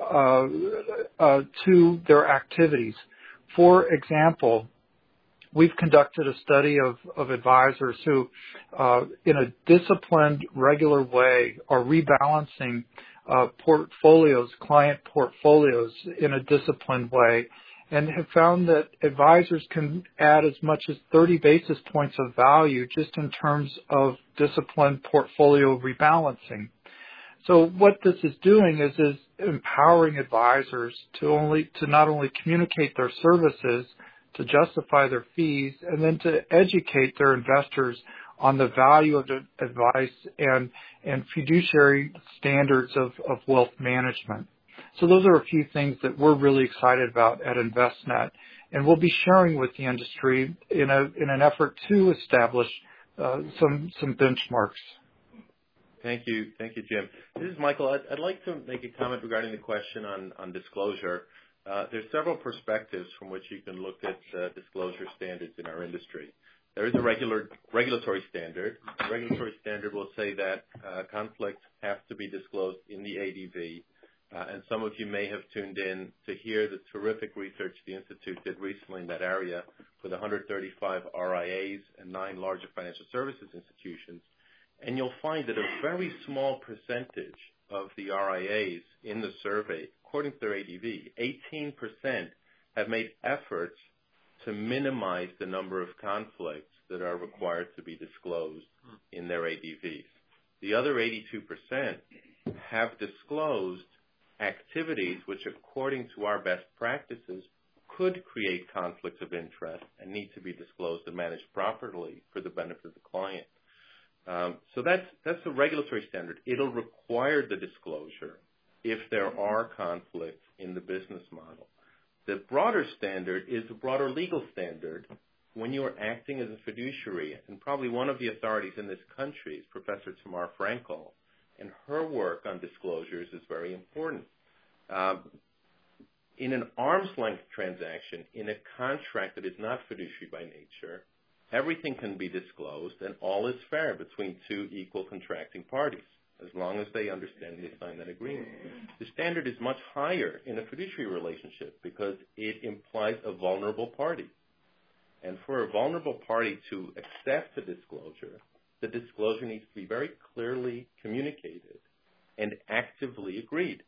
to their activities. For example, we've conducted a study of advisors who, in a disciplined, regular way, are rebalancing portfolios, client portfolios in a disciplined way, and have found that advisors can add as much as 30 basis points of value just in terms of disciplined portfolio rebalancing. So what this is doing is empowering advisors to not only communicate their services, to justify their fees, and then to educate their investors on the value of the advice and fiduciary standards of wealth management. So those are a few things that we're really excited about at Envestnet, and we'll be sharing with the industry in an effort to establish some benchmarks. Thank you, Jim. This is Michael. I'd like to make a comment regarding the question on disclosure. There's several perspectives from which you can look at disclosure standards in our industry. There is a regulatory standard. The regulatory standard will say that conflicts have to be disclosed in the ADV. And some of you may have tuned in to hear the terrific research the Institute did recently in that area with 135 RIAs and 9 larger financial services institutions. And you'll find that a very small percentage of the RIAs in the survey, according to their ADV, 18% have made efforts to minimize the number of conflicts that are required to be disclosed in their ADVs. The other 82% have disclosed activities which, according to our best practices, could create conflicts of interest and need to be disclosed and managed properly for the benefit of the client. So that's the regulatory standard. It'll require the disclosure if there are conflicts in the business model. The broader standard is a broader legal standard when you are acting as a fiduciary, and probably one of the authorities in this country is Professor Tamar Frankel, and her work on disclosures is very important. In an arm's length transaction, in a contract that is not fiduciary by nature, everything can be disclosed and all is fair between two equal contracting parties, as long as they understand they sign that agreement. The standard is much higher in a fiduciary relationship because it implies a vulnerable party. And for a vulnerable party to accept a disclosure, the disclosure needs to be very clearly communicated and actively agreed.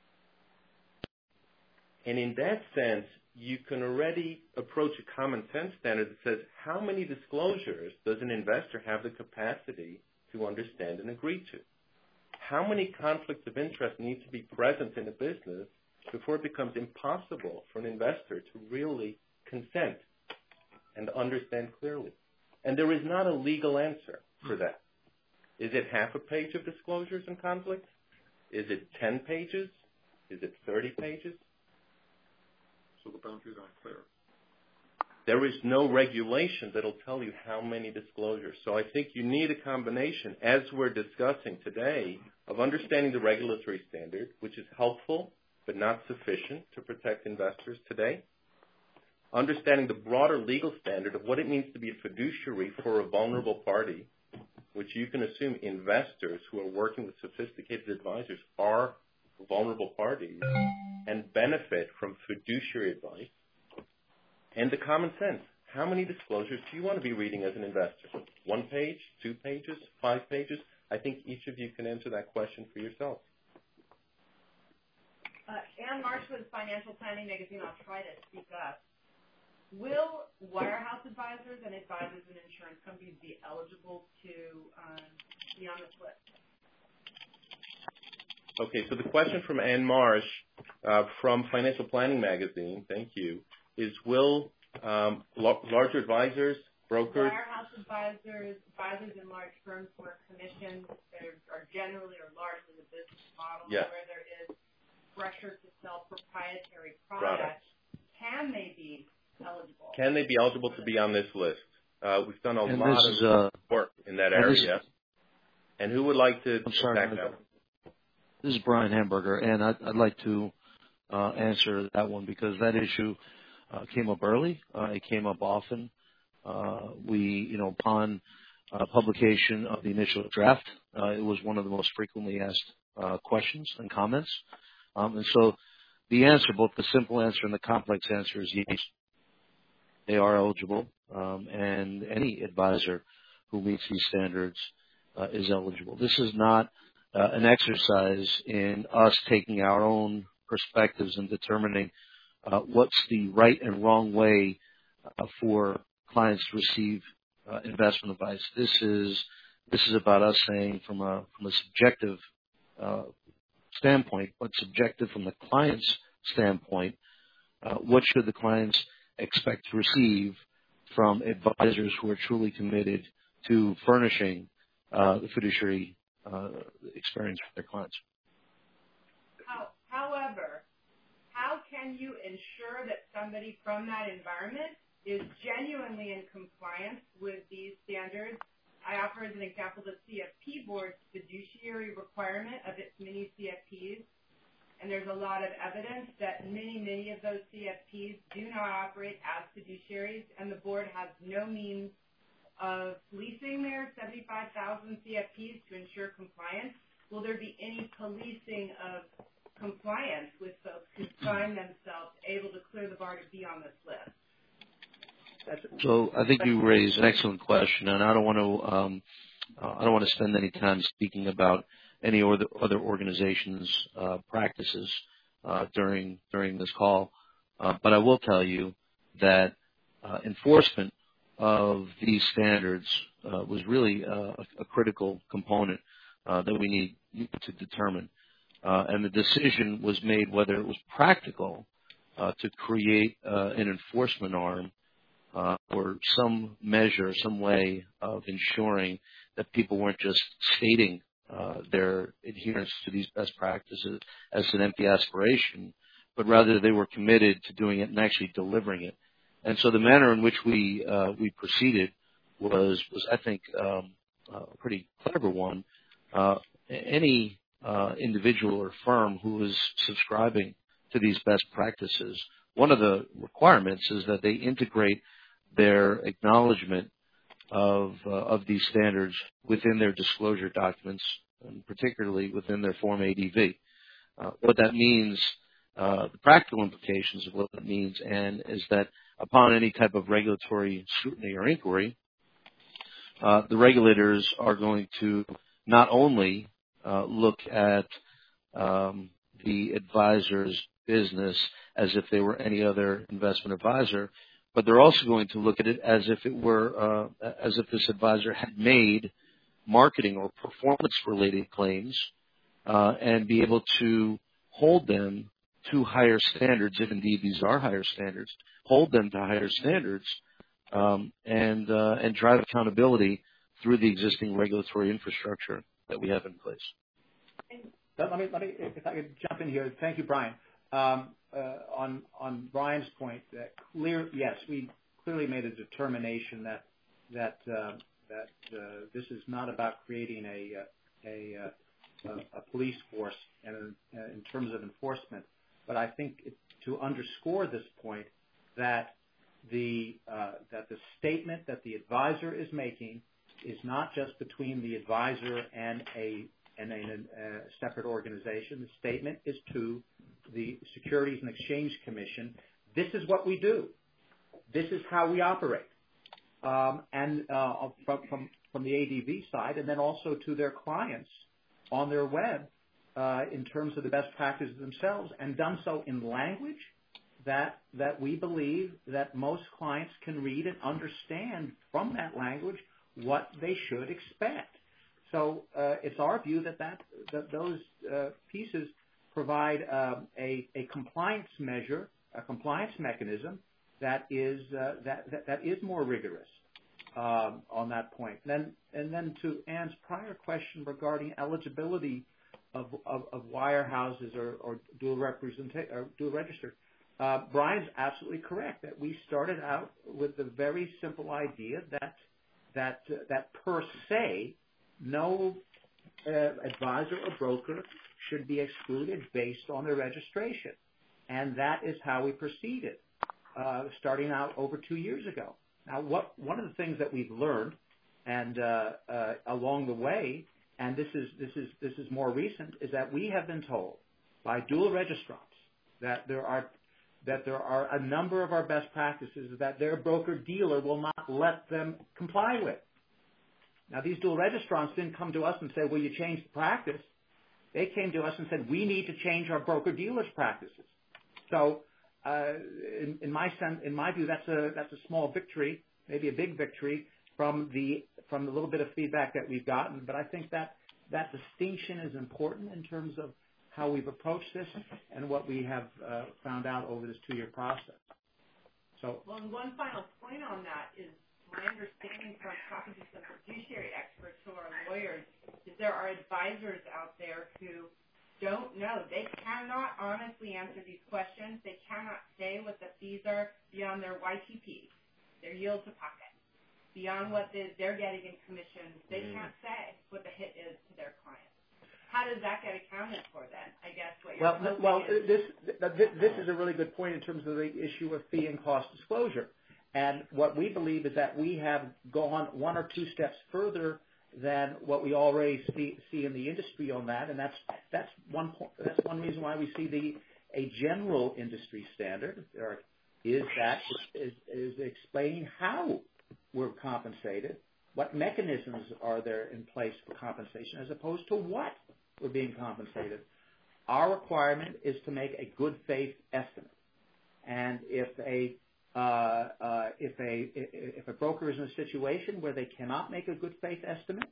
And in that sense, you can already approach a common sense standard that says how many disclosures does an investor have the capacity to understand and agree to? How many conflicts of interest need to be present in a business before it becomes impossible for an investor to really consent and understand clearly? And there is not a legal answer. for that? Is it half a page of disclosures and conflicts? Is it 10 pages? Is it 30 pages? So the boundaries aren't clear. There is no regulation that will tell you how many disclosures. So I think you need a combination, as we're discussing today, of understanding the regulatory standard, which is helpful but not sufficient to protect investors today, understanding the broader legal standard of what it means to be a fiduciary for a vulnerable party, which you can assume investors who are working with sophisticated advisors are vulnerable parties and benefit from fiduciary advice, and the common sense. How many disclosures do you want to be reading as an investor? 1 page, 2 pages, 5 pages? I think each of you can answer that question for yourself. Ann Marsh with Financial Planning Magazine. I'll try to speak up. Will wirehouse advisors and advisors in insurance companies be eligible to be on this list? Okay, so the question from Ann Marsh from Financial Planning Magazine, thank you, is will larger advisors, brokers? Wirehouse advisors, advisors in large firms where commissions are generally or largely the business model, yes, where there is pressure to sell proprietary products. Can they be eligible? Can they be eligible to be on this list? We've done a lot of work in that area. And who would like to attack that one? This is Brian Hamburger, and I'd like to answer that one because that issue came up early. It came up often. Upon publication of the initial draft, it was one of the most frequently asked questions and comments. And so the answer, both the simple answer and the complex answer, is yes. They are eligible, and any advisor who meets these standards is eligible. This is not an exercise in us taking our own perspectives and determining what's the right and wrong way for clients to receive investment advice. This is about us saying from a subjective standpoint, but subjective from the client's standpoint, what should the clients expect to receive from advisors who are truly committed to furnishing the fiduciary experience for their clients. However, how can you ensure that somebody from that environment is genuinely in compliance with these standards? I offer as an example the CFP Board's fiduciary requirement of its mini CFPs, and there's a lot of evidence that many of those CFPs do not operate as fiduciaries, and the board has no means of policing their 75,000 CFPs to ensure compliance. Will there be any policing of compliance with folks who find themselves able to clear the bar to be on this list? So I think you raised an excellent question, and I don't want to spend any time speaking about any other organizations' practices during this call, but I will tell you that enforcement of these standards was really a critical component that we need to determine, and the decision was made whether it was practical to create an enforcement arm or some measure, some way of ensuring that people weren't just stating their adherence to these best practices as an empty aspiration, but rather they were committed to doing it and actually delivering it. And so the manner in which we proceeded was I think, a pretty clever one. Any individual or firm who is subscribing to these best practices, one of the requirements is that they integrate their acknowledgement of these standards within their disclosure documents, and particularly within their Form ADV. What that means, the practical implications of what that means, and is that upon any type of regulatory scrutiny or inquiry, the regulators are going to not only look at the advisor's business as if they were any other investment advisor, but they're also going to look at it as if it were as if this advisor had made marketing or performance-related claims, and be able to hold them to higher standards, if indeed these are higher standards, hold them to higher standards, and drive accountability through the existing regulatory infrastructure that we have in place. Let me, if I could jump in here. Thank you, Brian. On Brian's point, yes, we clearly made a determination that this is not about creating a police force in terms of enforcement, but I think to underscore this point that the statement that the advisor is making is not just between the advisor and a separate organization. The statement is to the Securities and Exchange Commission. This is what we do. This is how we operate. And from the ADV side, and then also to their clients on their web in terms of the best practices themselves, and done so in language that we believe that most clients can read and understand from that language what they should expect. So it's our view that those pieces provide a compliance measure, a compliance mechanism that is more rigorous on that point. And then to Ann's prior question regarding eligibility of wirehouses or dual registered, Brian's absolutely correct that we started out with the very simple idea that per se no advisor or broker should be excluded based on their registration, and that is how we proceeded, starting out over 2 years ago. Now, one of the things that we've learned, and along the way, and this is more recent, is that we have been told by dual registrants that there are a number of our best practices that their broker dealer will not let them comply with. Now, these dual registrants didn't come to us and say, "Will you change the practice?" They came to us and said, "We need to change our broker dealers' practices." So, in my view, that's a small victory, maybe a big victory from the little bit of feedback that we've gotten. But I think that distinction is important in terms of how we've approached this and what we have found out over this 2-year process. So, well, and one final point on that is my understanding from talking to some fiduciary experts who are lawyers is there are advisors out there who don't know. They cannot honestly answer these questions. They cannot say what the fees are beyond their YTP, their yield to pocket, beyond what they're getting in commissions. They can't say what the hit is to their clients. How does that get accounted for then? I guess what you're this is a really good point in terms of the issue of fee and cost disclosure. And what we believe is that we have gone 1 or 2 steps further than what we already see in the industry on that, and that's one point. That's one reason why we see a general industry standard is explaining how we're compensated, what mechanisms are there in place for compensation, as opposed to what we're being compensated. Our requirement is to make a good faith estimate, and if a broker is in a situation where they cannot make a good faith estimate,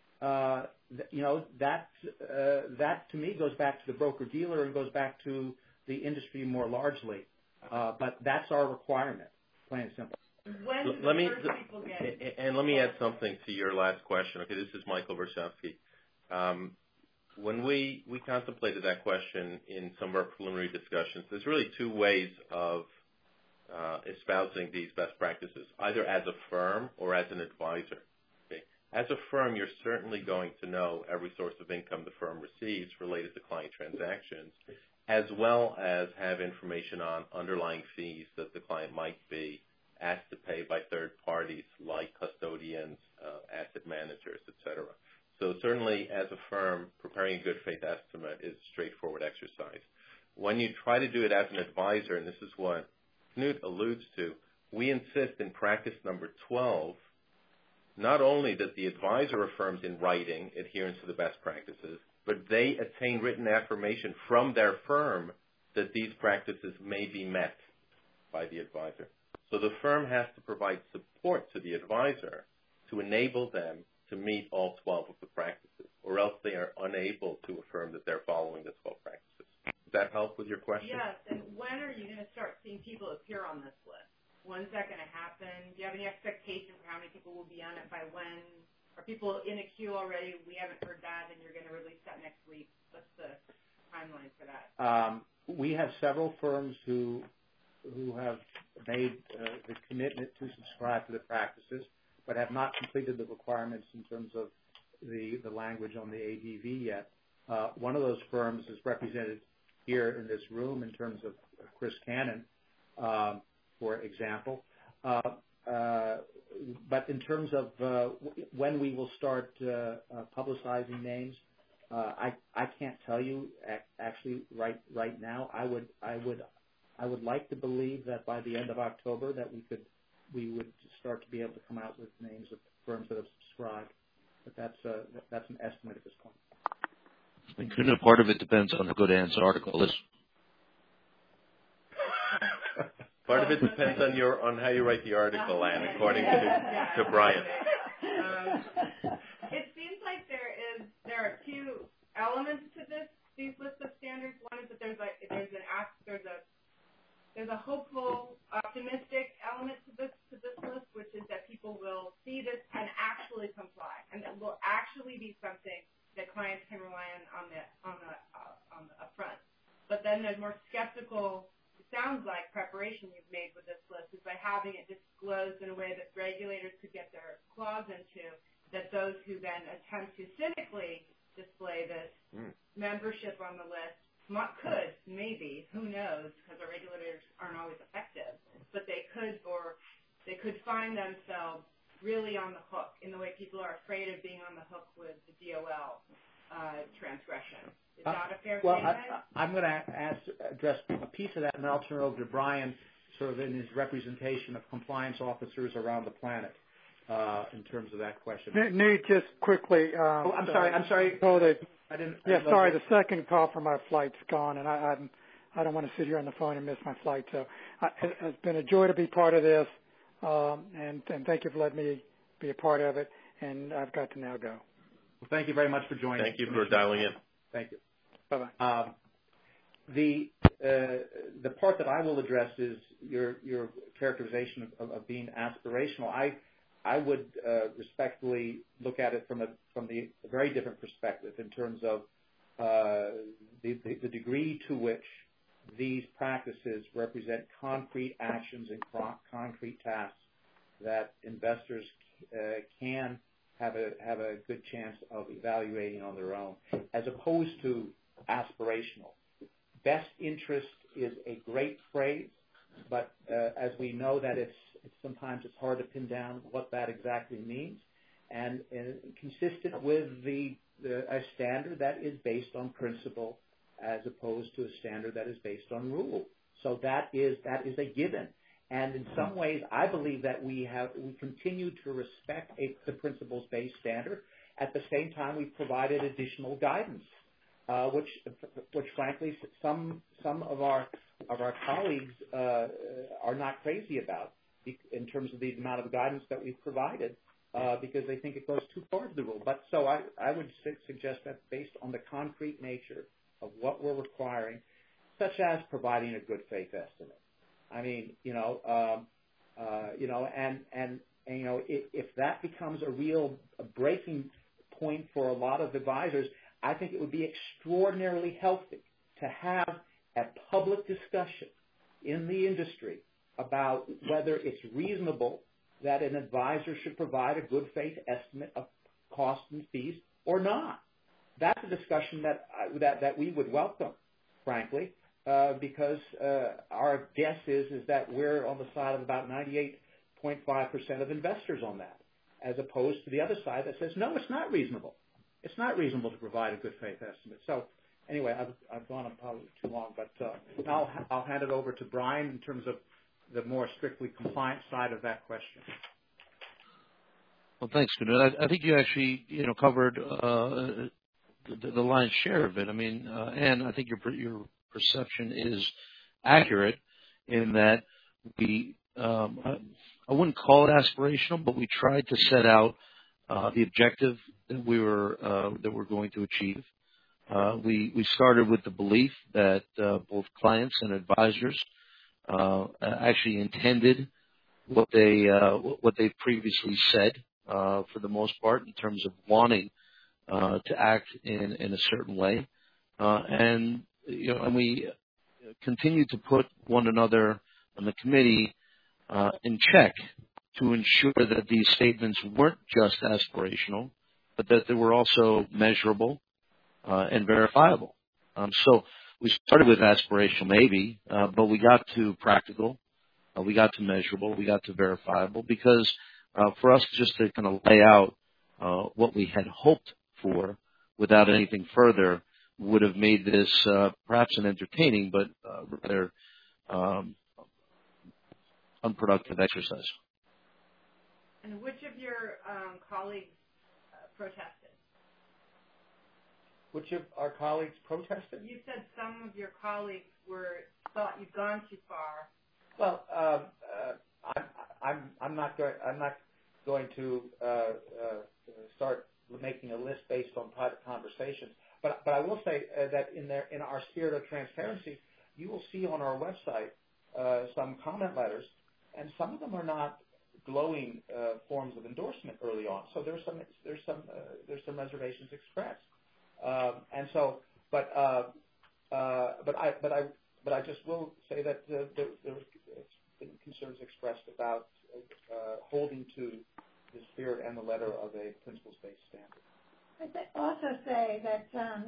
that to me goes back to the broker dealer and goes back to the industry more largely. But that's our requirement, plain and simple. Let me add something to your last question. Okay, this is Michael Vershovsky. When we contemplated that question in some of our preliminary discussions, there's really 2 ways of espousing these best practices, either as a firm or as an advisor. Okay? As a firm, you're certainly going to know every source of income the firm receives related to client transactions, as well as have information on underlying fees that the client might be asked to pay by third parties like custodians, asset managers, et cetera. So certainly as a firm, preparing a good faith estimate is a straightforward exercise. When you try to do it as an advisor, and this is what Knut alludes to, we insist in practice number 12, not only that the advisor affirms in writing adherence to the best practices, but they attain written affirmation from their firm that these practices may be met by the advisor. So the firm has to provide support to the advisor to enable them to meet all 12 of the practices, or else they are unable to affirm that they're following the 12 practices. Does that help with your question? Yes, and when are you going to start seeing people appear on this list? When's that going to happen? Do you have any expectation for how many people will be on it by when? Are people in a queue already? We haven't heard that, and you're going to release that next week. What's the timeline for that? We have several firms who have made the commitment to subscribe to the practices, but have not completed the requirements in terms of the language on the ADV yet. One of those firms is represented here in this room in terms of Chris Cannon, for example. But in terms of when we will start publicizing names, I can't tell you actually right now. I would like to believe that by the end of October that we would start to be able to come out with names of firms that have subscribed. But that's an estimate at this point. And part of it depends on how good Ann's article is. Part of it depends on how you write the article, Ann, according to Brian. It seems like there are two elements to these lists of standards. One is that there's a hopeful, optimistic element to this list, which is that people will see this and actually comply, and that will actually be something that clients can rely on the upfront. But then there's more skeptical. Sounds like preparation you've made with this list is by having it disclosed in a way that regulators could get their claws into, that those who then attempt to cynically display this membership on the list could, maybe, who knows, because our regulators aren't always effective, but they could find themselves really on the hook in the way people are afraid of being on the hook with the DOL transgression. Is that a fair statement? I'm going to address a piece of that, and then I'll turn it over to Brian, sort of in his representation of compliance officers around the planet, in terms of that question. Newt, just quickly. I'm sorry. I didn't. Sorry. The second call for my flight's gone, and I don't want to sit here on the phone and miss my flight. So it's been a joy to be part of this, and thank you for letting me be a part of it. And I've got to now go. Well, thank you very much for joining. Thank you for dialing in. Thank you. Bye-bye. The part that I will address is your characterization of being aspirational. I would respectfully look at it from the very different perspective in terms of the degree to which these practices represent concrete actions and concrete tasks that investors can have a good chance of evaluating on their own, as opposed to aspirational. Best interest is a great phrase, but as we know that sometimes it's hard to pin down what that exactly means, and consistent with a standard that is based on principle as opposed to a standard that is based on rule. So that is a given. And in some ways, I believe that we continue to respect the principles-based standard. At the same time, we've provided additional guidance, which frankly some of our colleagues are not crazy about in terms of the amount of guidance that we've provided, because they think it goes too far to the rule. But so I would suggest that based on the concrete nature of what we're requiring, such as providing a good faith estimate. I mean, if that becomes a real breaking point for a lot of advisors, I think it would be extraordinarily healthy to have a public discussion in the industry about whether it's reasonable that an advisor should provide a good faith estimate of costs and fees or not. That's a discussion that we would welcome, frankly. Because our guess is that we're on the side of about 98.5% of investors on that, as opposed to the other side that says, no, it's not reasonable. It's not reasonable to provide a good faith estimate. So anyway, I've gone on probably too long, but I'll hand it over to Brian in terms of the more strictly compliance side of that question. Well, thanks, Knut. I think you actually covered the lion's share of it. I mean, Ann, I think your perception is accurate in that I wouldn't call it aspirational, but we tried to set out the objective that we're going to achieve. We started with the belief that both clients and advisors actually intended what they previously said for the most part in terms of wanting to act in a certain way, and we continue to put one another on the committee in check to ensure that these statements weren't just aspirational, but that they were also measurable and verifiable. So we started with aspirational, maybe, but we got to practical, we got to measurable, we got to verifiable, because for us just to kind of lay out what we had hoped for without anything further would have made this perhaps an entertaining but rather unproductive exercise. And which of your colleagues protested? Which of our colleagues protested? You said some of your colleagues thought you'd gone too far. Well, I'm not going to start making a list based on private conversations. But I will say that in our spirit of transparency, you will see on our website some comment letters, and some of them are not glowing forms of endorsement early on. So there's some reservations expressed, but I just will say that there's been concerns expressed about holding to the spirit and the letter of a principles-based standard. I'd also say that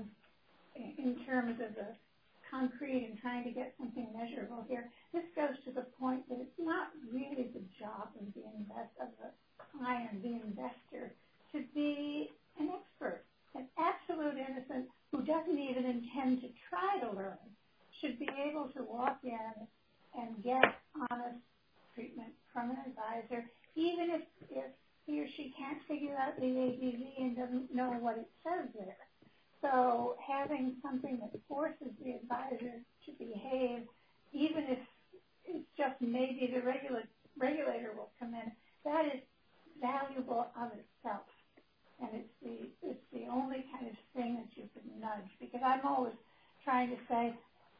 in terms of the concrete and trying to get something measurable here, this goes to the point that it's not really the job of the client, the investor, to be an expert. An absolute innocent who doesn't even intend to try to learn should be able to walk in and get honest treatment from an advisor, even if he or she can't figure out the ADV and doesn't know what it says there. So having something that forces the advisor to behave, even if it's just maybe the regulator will come in, that is valuable of itself. And it's the only kind of thing that you can nudge, because I'm always trying to say,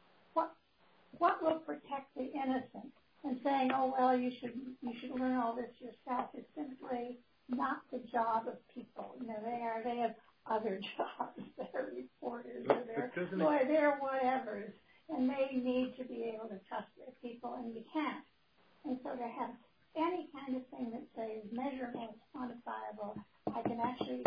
what will protect the innocent? And saying, oh well, you should learn all this yourself is simply not the job of people. They have other jobs. They're reporters, or they're whatevers, and they need to be able to trust their people, and you can't. And so to have any kind of thing that says measurable, quantifiable, I can actually,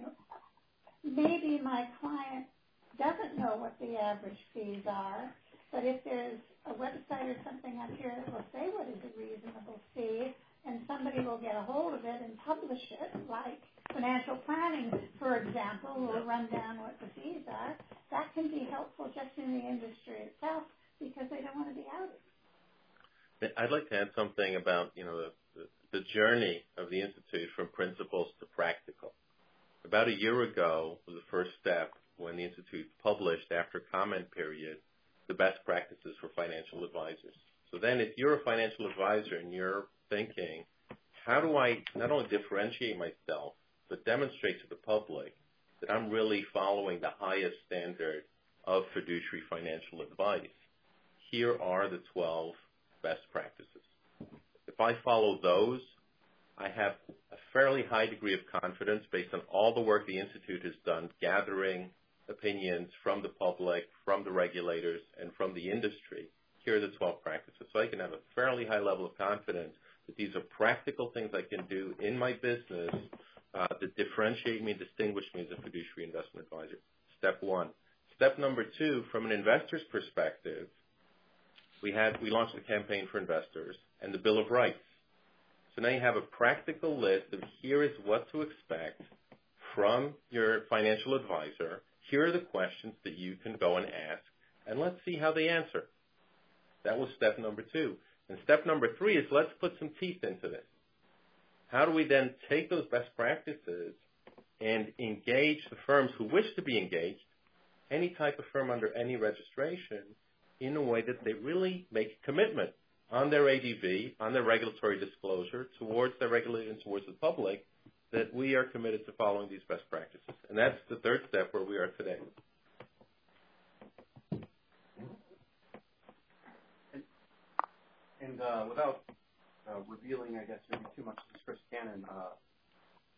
maybe my client doesn't know what the average fees are, but if there's a website or something up here that will say what is a reasonable fee, and somebody will get a hold of it and publish it, like financial planning, for example, will run down what the fees are, that can be helpful just in the industry itself, because they don't want to be outed. I'd like to add something about, the journey of the Institute from principles to practical. About a year ago was the first step when the Institute published, after comment period, the best practices for financial advisors. So then if you're a financial advisor and you're thinking, how do I not only differentiate myself, but demonstrate to the public that I'm really following the highest standard of fiduciary financial advice, here are the 12 best practices. If I follow those, I have a fairly high degree of confidence based on all the work the Institute has done gathering opinions from the public, from the regulators, and from the industry. Here are the 12 practices. So I can have a fairly high level of confidence that these are practical things I can do in my business that differentiate me, distinguish me as a fiduciary investment advisor. Step one. Step number two, from an investor's perspective, we launched a campaign for investors and the Bill of Rights. So now you have a practical list of here is what to expect from your financial advisor. Here are the questions that you can go and ask, and let's see how they answer. That was step number two. And step number three is let's put some teeth into this. How do we then take those best practices and engage the firms who wish to be engaged, any type of firm under any registration, in a way that they really make a commitment on their ADV, on their regulatory disclosure, towards their regulator and towards the public, that we are committed to following these best practices. And that's the third step where we are today. And without revealing, I guess, maybe too much to Chris Cannon,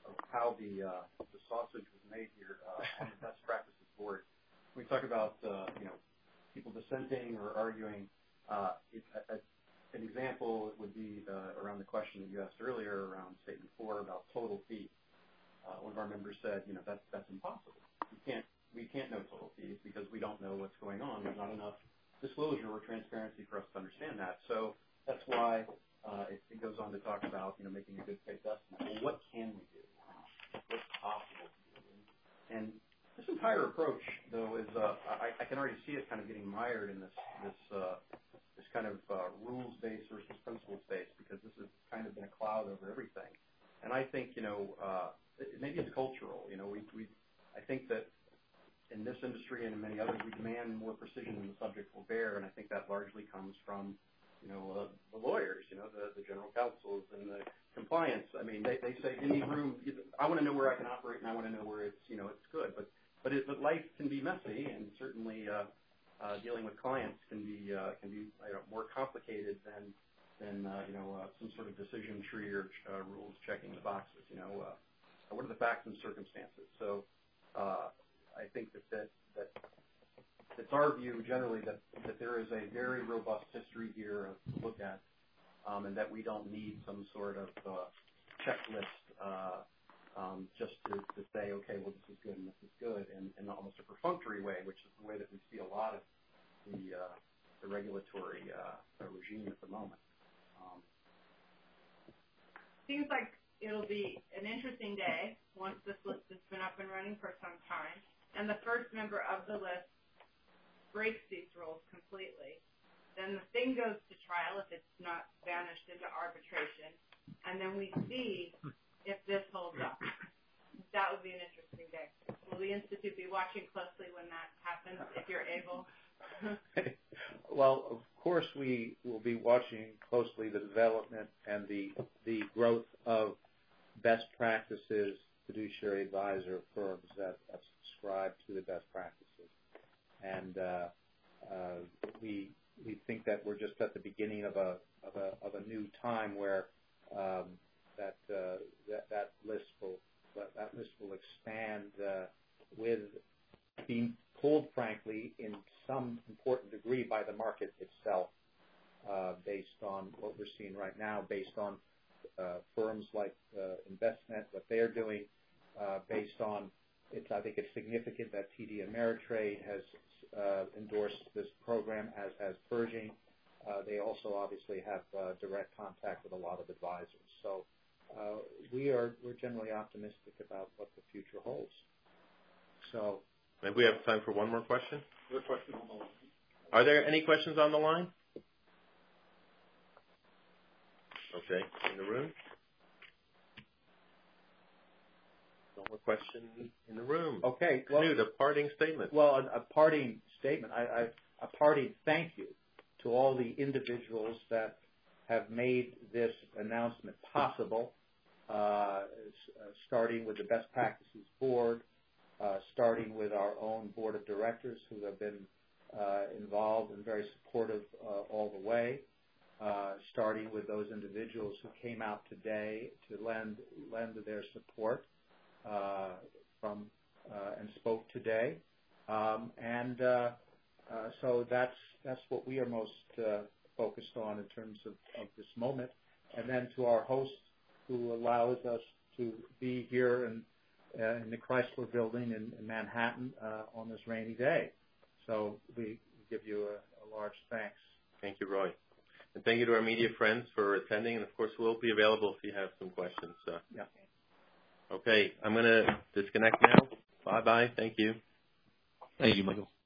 how the sausage was made here on the best practices board. We talk about people dissenting or arguing. An example would be around the question that you asked earlier around Statement 4 about total fees. One of our members said, that's impossible. We can't know total fees because we don't know what's going on. There's not enough disclosure or transparency for us to understand that. So that's why it goes on to talk about making a good faith estimate. Well, what can we do? What's possible to do? And this entire approach, though, is I can already see it kind of getting mired in this kind of rules-based versus principles-based, because this has kind of been a cloud over everything. And I think maybe it's cultural. I think that in this industry and in many others, we demand more precision than the subject will bear, and I think that largely comes from the lawyers, the general counsels and the compliance. I mean, they say, give me room. I want to know where I can operate, and I want to know where it's good. But life can be messy, and certainly dealing with clients can be more complicated than some sort of decision tree or rules checking the boxes. What are the facts and circumstances? So I think that it's our view generally that there is a very robust history here to look at, and that we don't need some sort of checklist just to say, okay, well, this is good and this is good, in almost a perfunctory way, which is the way that we see a lot of the regulatory regime at the moment. Seems like it'll be an interesting day once this list has been up and running for some time, and the first member of the list breaks these rules completely. Then the thing goes to trial if it's not vanished into arbitration, and then we see if this holds up. That would be an interesting day. Will the Institute be watching closely when that happens, if you're able? Well, of course we will be watching closely the development and the growth of best practices fiduciary advisor firms that subscribe to the best practices. And we think that we're just at the beginning of a new time where that list will expand with being pulled, frankly, in some important degree by the market itself, based on what we're seeing right now, based on firms like Envestnet, what they're doing, based on I think it's significant that TD Ameritrade has endorsed this program, as has Pershing. They also obviously have direct contact with a lot of advisors. So we're generally optimistic about what the future holds. So maybe we have time for one more question. Another question on the line. Are there any questions on the line? Okay, in the room. No more questions in the room. Okay. Knut, a parting statement. Well, a parting statement. A parting thank you to all the individuals that have made this announcement possible, starting with the Best Practices Board, starting with our own board of directors who have been involved and very supportive all the way, starting with those individuals who came out today to lend their support and spoke today, so that's what we are most focused on in terms of this moment. And then to our host who allows us to be here in the Chrysler Building in Manhattan on this rainy day. So we give you a large thanks. Thank you, Roy. And thank you to our media friends for attending. And, of course, we'll be available if you have some questions. Yeah. Okay, I'm going to disconnect now. Bye-bye. Thank you. Thank you, Michael.